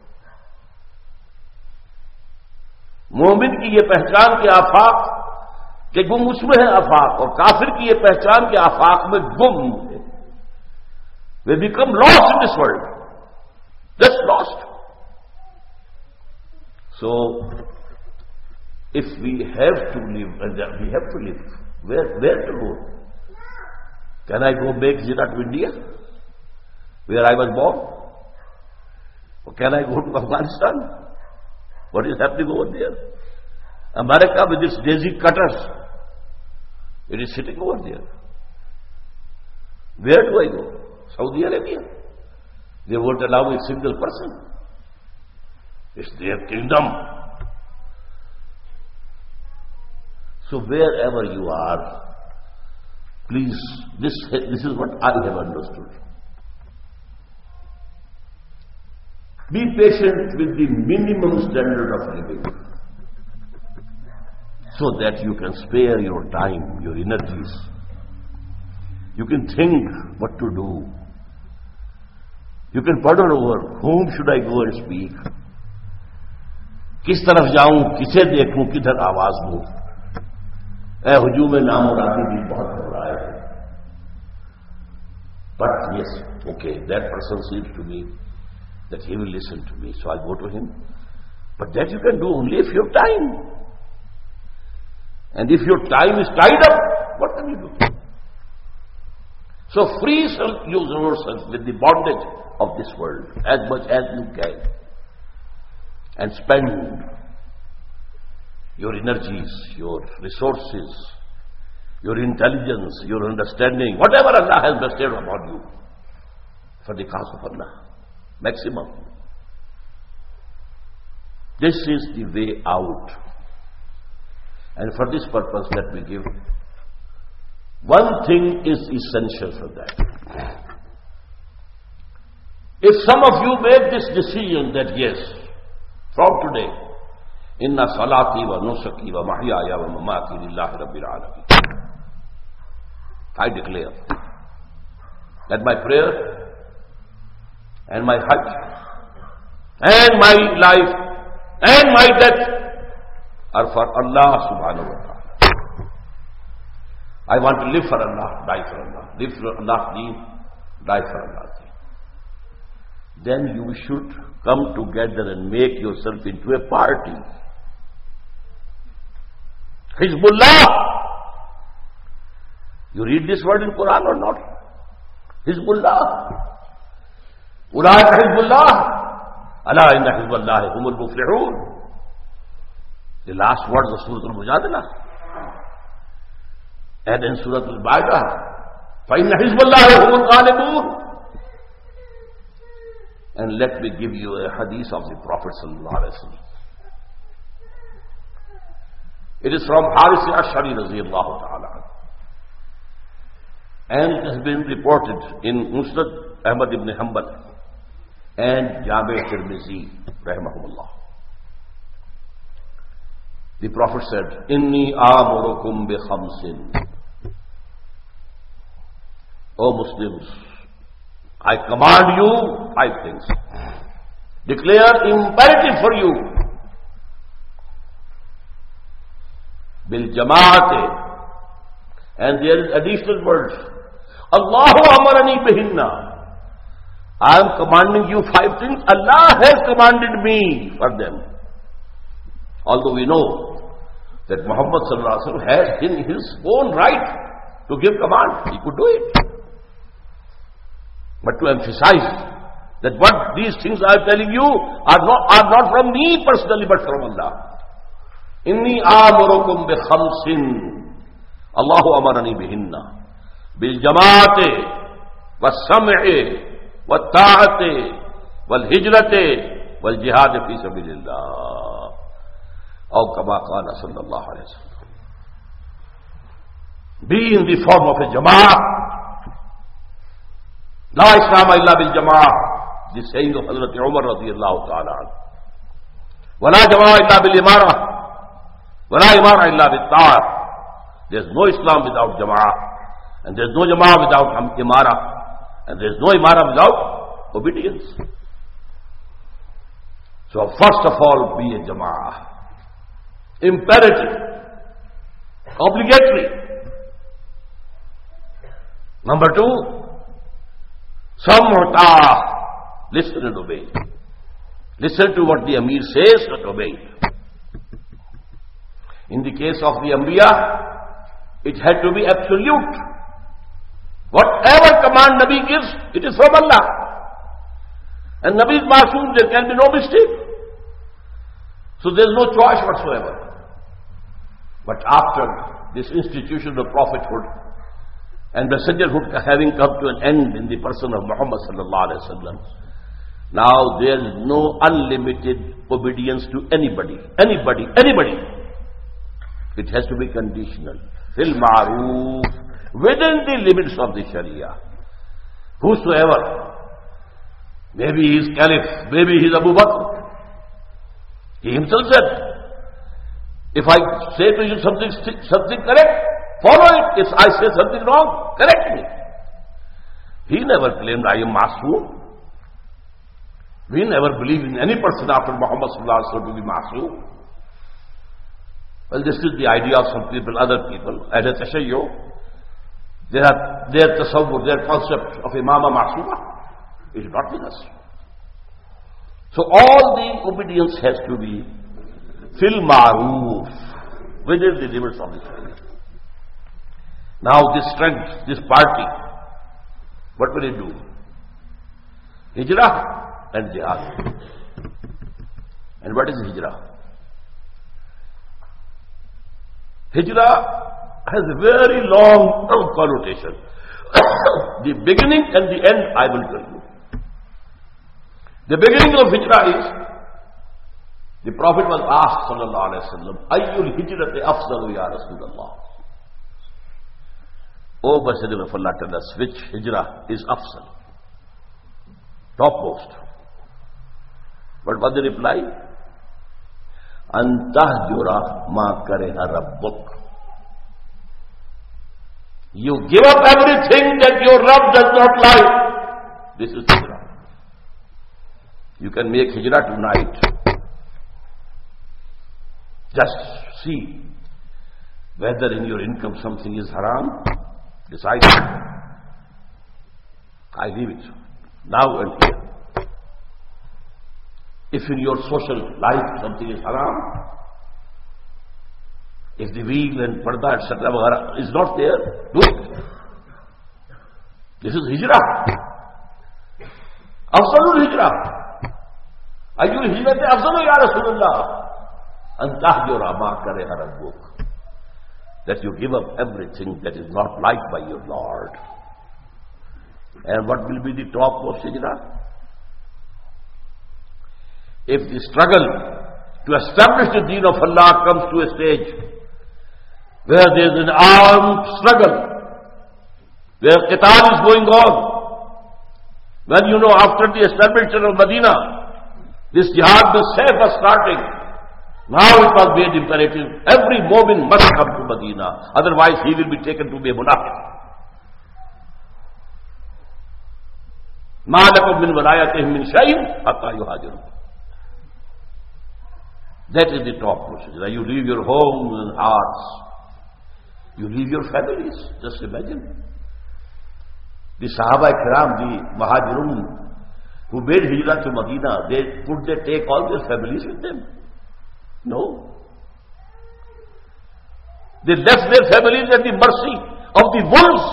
Speaker 1: मोमिन की ये पहचान के आफाक के गुम उसमें है आफाक, और काफिर की ये पहचान के आफाक में गुम है. They become lost in this world, just lost. So, if we have to live, and we have to live, where to go? Can I go make zina to India, where I was born? Or can I go to Afghanistan? What is happening over there? America with its daisy cutters, it is sitting over there. Where do I go? Saudi Arabia. They won't allow a single person. It's their kingdom. So wherever you are, please, this is what I have understood. Be patient with the minimum standard of living, so that you can spare your time, your energies. You can think what to do. You can ponder over whom should I go and speak. किस तरफ जाऊं, किसे देखूं, किधर आवाज दूं. हुजूम नाम मुरादी भी बहुत हो रहा है. But yes, okay, that person seems to me that he will listen to me, so I'll go to him. But that you can do only if you have time. And if your time is tied up, what can you do? So free yourself with the bondage of this world as much as you can. And spend your energies, your resources, your intelligence, your understanding, whatever Allah has bestowed upon you, for the cause of Allah. Maximum. This is the way out. And for this purpose, let me give one thing is essential for that. If some of you make this decision that yes, from today, inna salati wa nusuki wa mahyaya wa mamati lillahi rabbil alamin, I declare that my prayer and my hajj and my life and my death are for Allah subhanahu wa ta'ala. I want to live for Allah, die for Allah. Live for Allah's deen, die for Allah's deen. Then you should come together and make yourself into a party. Hizbullah. You read this word in Quran or not? Hizbullah. Ulaika Hizbullah. Ala inna Hizbullahi humul muflihun. The last words of Surah Al-Mujadila. And in Surah Al-Baqarah, فَإِنَّ حِزْبَ اللَّهِ هُمُ الْغَالِبُونَ. And let me give you a hadith of the Prophet sallallahu alaihi wasallam. It is from Haris Ash'ari radiyallahu ta'ala. And it has been reported in Musnad Ahmad ibn Hanbal and Jami' Tirmizi rahimahumullah. The Prophet said, Inni amurukum bi khamsin. O Muslims, I command you 5 things. Declare imperative for you. Bil jama'ate. And there is additional words. Allahu amarani bihinna. I am commanding you 5 things. Allah has commanded me for them. Although we know that Muhammad sallallahu alaihi wasallam has in his own right to give command. He could do it. But to emphasize that what these things I am telling you are not from me personally, but from Allah. Inni amurukum bi khamsin. Allahu amarani bihinna. Bil jama'ati, was sam'i, was ta'ati, wal hijrati, wal jihad fi sabilillah. Aw kama qala sallallahu alayhi wa sallam. Be in the form of a jama'ah. La Islam illa bil jama'ah. The saying of Hazrat Umar radiyallahu ta'ala. Wala jama'ah illa bil imarah. Wala imarah illa bil ta'ah. There's no Islam without jama'ah. And there's no jama'ah without imarah. And there's no imarah without obedience. So first of all, be a jama'ah. Imperative. Obligatory. Number 2, sam'ta. Listen and obey. Listen to what the Amir says and obey. In the case of the Anbiya, it had to be absolute. Whatever command Nabi gives, it is from Allah. And Nabi is Masoom, there can be no mistake. So there is no choice whatsoever. But after this institution of prophethood and messengerhood having come to an end in the person of Muhammad sallallahu alaihi wasallam, now there is no unlimited obedience to anybody. It has to be conditional. Fil ma'roof, within the limits of the Sharia. Whosoever, maybe he is Caliph, maybe he is Abu Bakr. He himself said, if I say to you something correct, follow it. If I say something wrong, correct me. He never claimed I am Masoom. We never believe in any person after Muhammad sallallahu alaihi wasallam to be Masoom. Well, this is the idea of some people, other people. As a Tashayyo, they have their tasawwur, their concept of Imama Masooma is not with us. So all the obedience has to be fil ma'roof, within the limits of the Sharia. Now this strength, this party, what will it do? Hijrah and jihad. And what is hijrah? Hijrah has a very long connotation. The beginning and the end I will tell you. The beginning of hijrah is, the Prophet was asked sallallahu alaihi wasallam, Ayyul hijrati afdalu ya Rasulullah. O Messenger of Allah, tell us which hijrah is afdal, topmost. But what the reply? Antahjura ma kareha rabbuk. You give up everything that your Rabb does not like. This is hijrah. You can make hijrah tonight. Just see whether in your income something is haram. Decide. I leave it. Now and here. If in your social life something is haram, if the wheel and parda etc. is not there, do it. This is hijrah. Afzalul hijrah. Ayyul hijrati afzalu ya Rasulullah. Antahjura ma kareha rabbuk. That you give up everything that is not liked by your Lord. And what will be the top of hijrah? If the struggle to establish the deen of Allah comes to a stage where there is an armed struggle, where qital is going on, when you know after the establishment of Medina, this jihad with Sayf was starting. Now it was made imperative. Every mu'min must come to Medina. Otherwise he will be taken to be a munafiq. مَا لَكُمْ مِنْ وَلَايَتِهِمْ مِنْ شَيْءٍ حَتَّى يُهَاجِرُوا. That is the top procedure. You leave your homes and hearts. You leave your families. Just imagine. The Sahaba Ikram, the Muhajirun, who made hijrah to Medina, could they take all their families with them? No. They left their families at the mercy of the wolves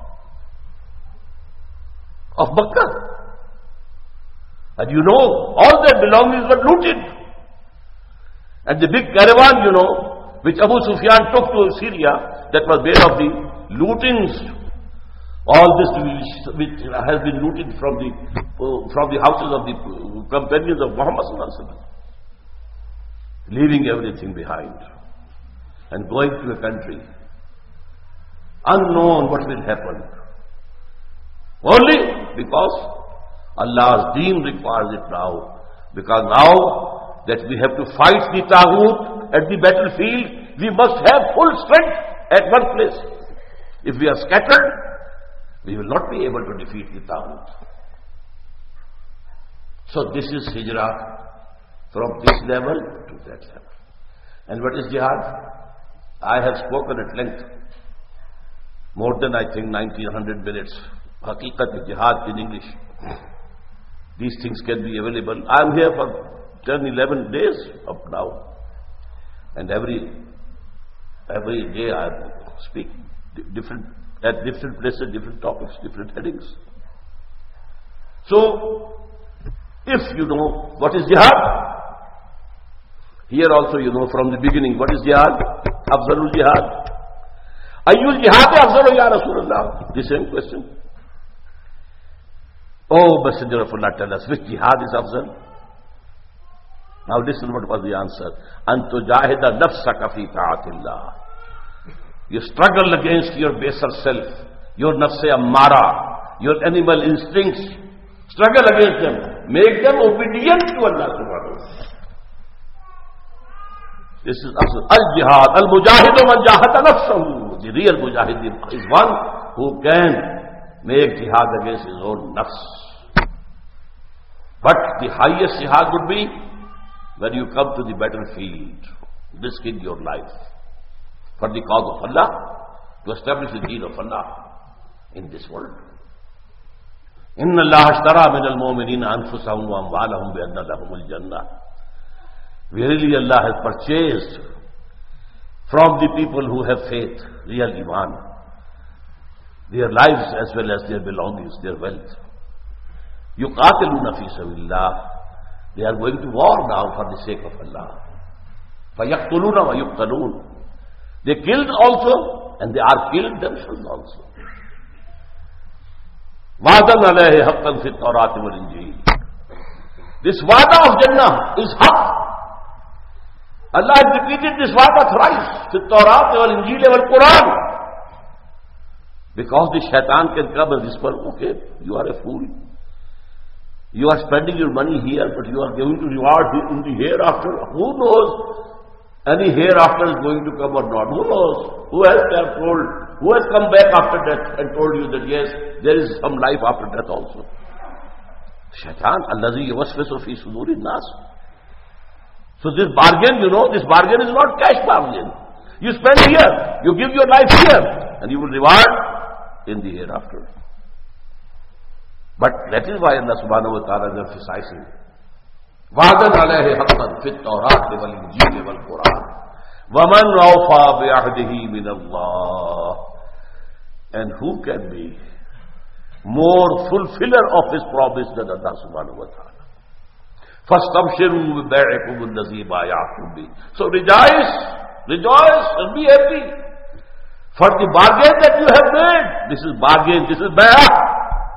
Speaker 1: of Makkah. And you know, all their belongings were looted. And the big caravan, you know, which Abu Sufyan took to Syria, that was made of the lootings. All this which has been looted from the houses of the companions of Muhammad sallallahu alaihi wasallam. Leaving everything behind and going to a country unknown what will happen, only because Allah's deen requires it now. Because now that we have to fight the Taghut at the battlefield, we must have full strength at one place. If we are scattered, we will not be able to defeat the Taghut. So this is hijrah. From this level to that level. And what is jihad? I have spoken at length, more than I think 1900 minutes. Haqiqat jihad in English. These things can be available. I am here for 10, 11 days up now. And every day I speak at different places, different topics, different headings. So, if you know what is jihad, here also you know from the beginning what is jihad? Afzalul jihad. Ayyul jihad afzalu ya Rasulullah? The same question. Oh Messenger of Allah, tell us which jihad is afzal? Now listen what was the answer. أَن تُجَاهِدَ نَفْسَكَ فِي طَاعَةِ اللَّهِ. You struggle against your baser self, your nafs ammara, your animal instincts. Struggle against them. Make them obedient to Allah subhanahu wa ta'ala. This is al-jihad. Al-mujahidu man jahada nafsahu. The real mujahid is one who can make jihad against his own nafs. But the highest jihad would be when you come to the battlefield, risking your life for the cause of Allah, to establish the deen of Allah in this world. إِنَّ اللَّهَ اشْتَرَى مِنَ الْمُؤْمِنِينَ أَنفُسَهُمْ وَأَمْوَالَهُمْ بِأَنَّ لَهُمُ الْجَنَّةَ. Verily Allah has purchased from the people who have faith, real iman, their lives as well as their belongings, their wealth. يُقَاتِلُونَ فِي سَبِيلِ اللَّهِ. They are going to war now for the sake of Allah. فَيَقْتُلُونَ وَيُقْتَلُونَ. They killed also and they are killed themselves also. وَعْدًا عَلَيْهِ حَقًّا فِي التَّوْرَاةِ وَالْإِنْجِيلِ. This wa'da of Jannah is haqq. Allah has repeated this wa'da thrice. فِي التَّوْرَاةِ وَالْإِنْجِيلِ وَالْقُرْآنِ. Because the shaitan can come and whisper, okay, you are a fool. You are spending your money here, but you are going to reward in the hereafter. Who knows? Any hereafter is going to come or not? Who knows? Who has told? Who has come back after death and told you that yes, there is some life after death also? Shaitan, allazi yuwaswisu fi suduri nas. So this bargain, this bargain is not cash bargain. You spend here, you give your life here, and you will reward in the hereafter. But that is why Allah subhanahu wa ta'ala is emphasizing وَعْدًا عَلَيْهِ حَقًّا فِي التَّوْرَاةِ وَالْإِنْجِيلِ وَالْقُرْآنِ وَمَنْ أَوْفَى بِعَهْدِهِ مِنَ اللَّهِ. And who can be more fulfiller of his promise than Allah subhanahu wa ta'ala? فَاسْتَبْشِرُوا بِبَيْعِكُمُ الَّذِي بَايَعْتُمْ بِهِ. So rejoice and be happy for the bargain that you have made. This is bargain, this is bay'ah.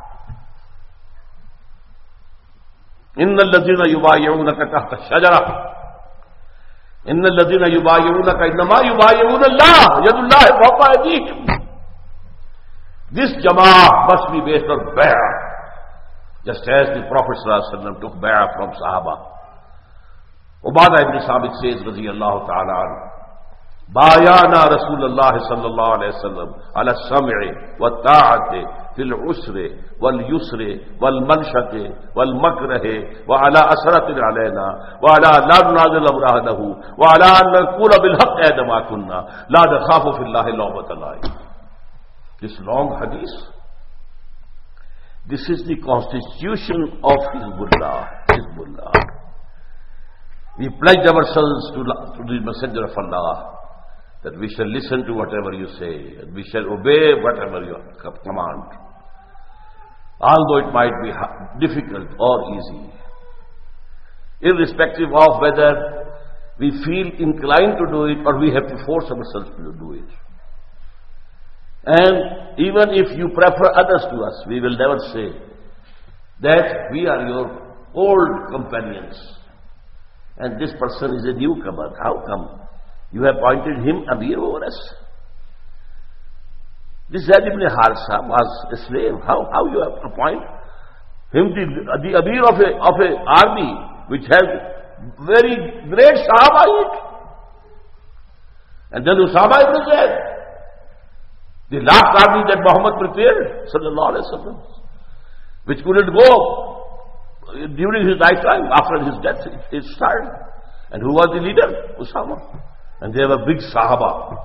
Speaker 1: إن الذين يبايعونك تحت الشجرة إن الذين يبايعونك إنما يبايعون الله يد الله فوق أيديهم. This jama'ah must be based on bay'ah, just as the Prophet ﷺ took bay'ah from Sahaba. Ubadah ibn Samit says, رضي الله تعالى عنه, بايعنا رسول الله صلى الله عليه وسلم على السمع والطاعة في العسر واليسر والمنشة والمكره وعلى أسرة علينا وعلى لا ننازل أمرهنه وعلى أن نقول بالحق أينما كنا لا نخاف في الله لومة لائم. This long hadith, this is the constitution of Hizbullah. We pledge ourselves to the Messenger of Allah that we shall listen to whatever you say, and we shall obey whatever you command, although it might be difficult or easy, irrespective of whether we feel inclined to do it or we have to force ourselves to do it. And even if you prefer others to us, we will never say that we are your old companions and this person is a newcomer. How come you have appointed him Amir over us? This Zayd ibn Harisa was a slave. How you have appointed him the Amir of a army which has very great Sahaba in it? And then Usama ibn Zayd, the last army that Muhammad prepared, sallallahu alaihi wasallam, which couldn't go during his lifetime. After his death, it started. And who was the leader? Usama. And they were big Sahaba.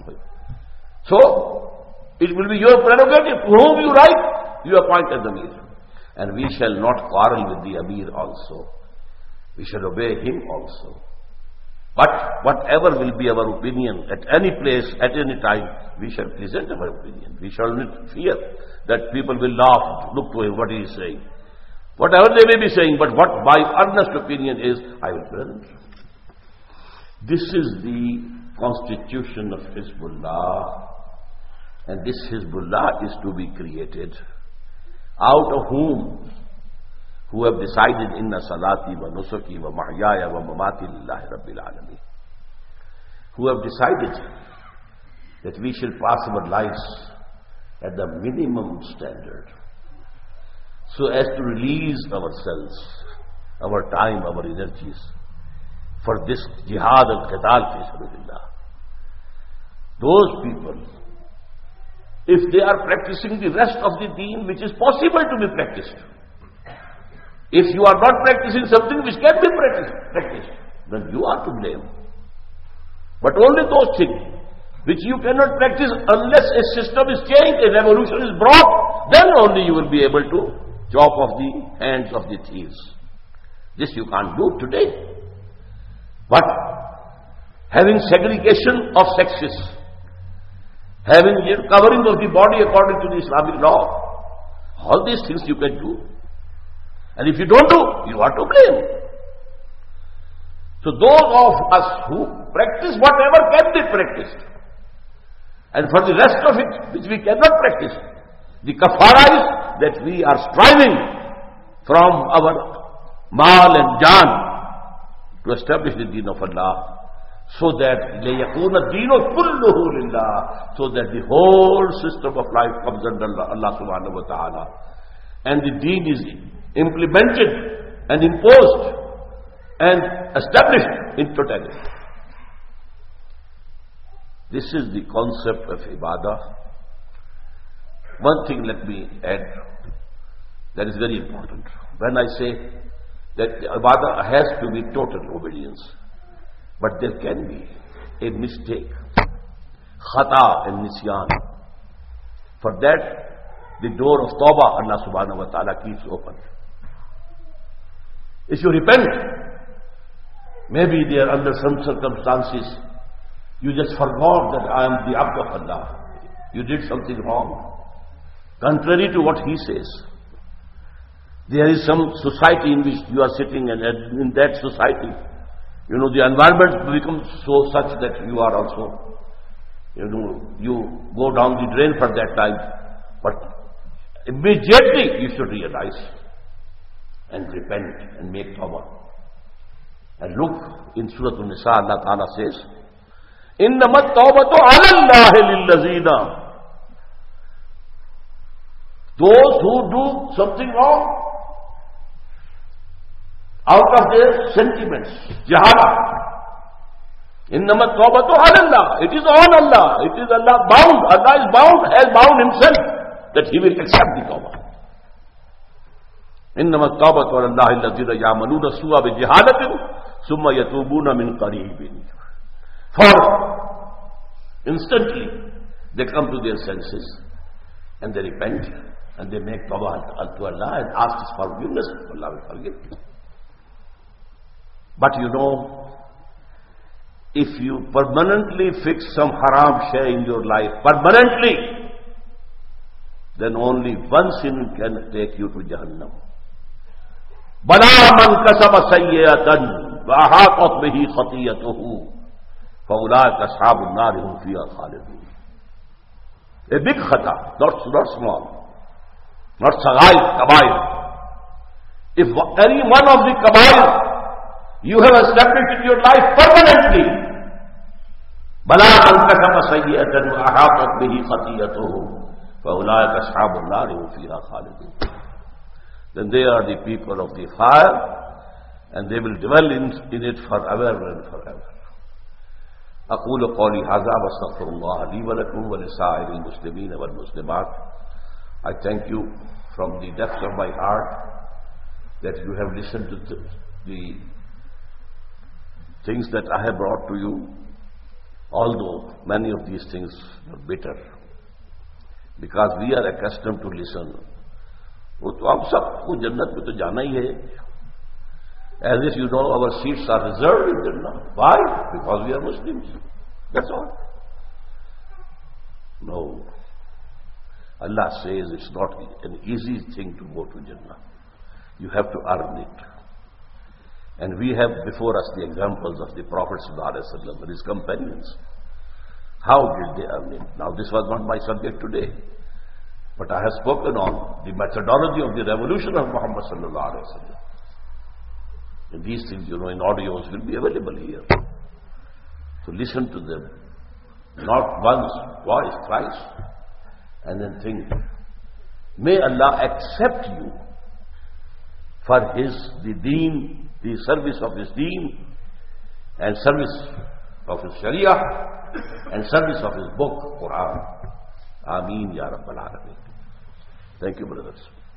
Speaker 1: So, it will be your prerogative. Whom you like, you appoint as Amir. And we shall not quarrel with the Amir also. We shall obey him also. But whatever will be our opinion at any place, at any time, we shall present our opinion. We shall not fear that people will laugh, look to him, what he is saying. Whatever they may be saying, but what my earnest opinion is, I will present. This is the constitution of Hizbullah, and this Hizbullah is to be created, out of whom who have decided inna salati wa nusuki wa mahyaya wa mamati lillahi rabbil alamin, who have decided that we shall pass our lives at the minimum standard so as to release ourselves, our time, our energies for this jihad al-qital fi sabilillah. Those people, if they are practicing the rest of the deen which is possible to be practiced, if you are not practicing something which can be practiced, then you are to blame. But only those things which you cannot practice unless a system is changed, a revolution is brought, then only you will be able to chop off the hands of the thieves. This you can't do today. But having segregation of sexes, having covering of the body according to the Islamic law, all these things you can do. And if you don't do, you are to blame. So those of us who practice whatever can be practiced, and for the rest of it which we cannot practice, the kafara is that we are striving from our mal and jaan to establish the deen of Allah, so that لَيَكُونَ الدِّينُ كُلُّهُ لِلَّهِ, so that the whole system of life comes under Allah subhanahu wa ta'ala, and the deen is implemented and imposed and established in totality. This is the concept of ibadah. One thing let me add that is very important. When I say that ibadah has to be total obedience, but there can be a mistake, khata and nisyan. For that, the door of tawbah Allah subhanahu wa ta'ala keeps open. If you repent, maybe there under some circumstances, you just forgot that I am the abd of Allah. You did something wrong, contrary to what He says. There is some society in which you are sitting, and in that society, the environment becomes so such that you are also, you go down the drain for that time. But immediately you should realize and repent and make tawbah. And look, in Surah An-Nisa, Allah Ta'ala says, إِنَّمَا التَّوْبَةُ عَلَى اللَّهِ لِلَّذِينَ, those who do something wrong out of their sentiments, jahala. إِنَّمَا التَّوْبَةُ عَلَى اللَّهِ, it is on Allah, it is Allah bound, Allah is bound, has bound Himself that He will accept the tawbah. إِنَّمَا التَّوْبَةُ عَلَى اللَّهِ الَّذِينَ يَعْمَلُونَ السُّوءَ بِجَهَالَةٍ ثُمَّ يَتُوبُونَ مِنْ قَرِيبٍ. For instantly they come to their senses and they repent and they make tawbah unto Allah and ask His forgiveness. Allah will forgive. But if you permanently fix some haram shay in your life, permanently, then only one sin can take you to Jahannam. بَلَا مَنْ كَسَبَ سَيِّئَةً وَأَحَاطَتْ بِهِ خَطِيَّتُهُ فَأُولَٰئِكَ أَصْحَابُ النَّارِ هُمْ فِيهَا خَالِدُونَ. A big khata, not small, not sagair, kabair. If any one of the kabair you have established in your life permanently, بَلَا مَنْ كَسَبَ سَيِّئَةً وَأَحَاطَتْ بِهِ خَطِيَّتُهُ فَأُولَٰئِكَ أَصْحَابُ النَّارِ هُمْ فِيهَا خَالِدُونَ. Then they are the people of the fire, and they will dwell in it forever and forever. أقول قولي هذا واستغفر الله لي ولكم ولسائر المسلمين والمسلمات. I thank you from the depths of my heart that you have listened to the things that I have brought to you, although many of these things are bitter, because we are accustomed to listen. वो तो आप सबको जन्नत में तो जाना ही है. As if our seats are reserved in Jannah. Why? Because we are Muslims. That's all. No. Allah says it's not an easy thing to go to Jannah. You have to earn it. And we have before us the examples of the Prophet ﷺ and his companions. How did they earn it? Now this was not my subject today. But I have spoken on the methodology of the revolution of Muhammad sallallahu alaihi wasallam. And these things, in audios will be available here. So listen to them. Not once, twice, thrice. And then think, may Allah accept you for the deen, the service of His deen, and service of His Sharia, and service of His book, Quran. Ameen, Ya Rabbal Alameen. Thank you, brothers.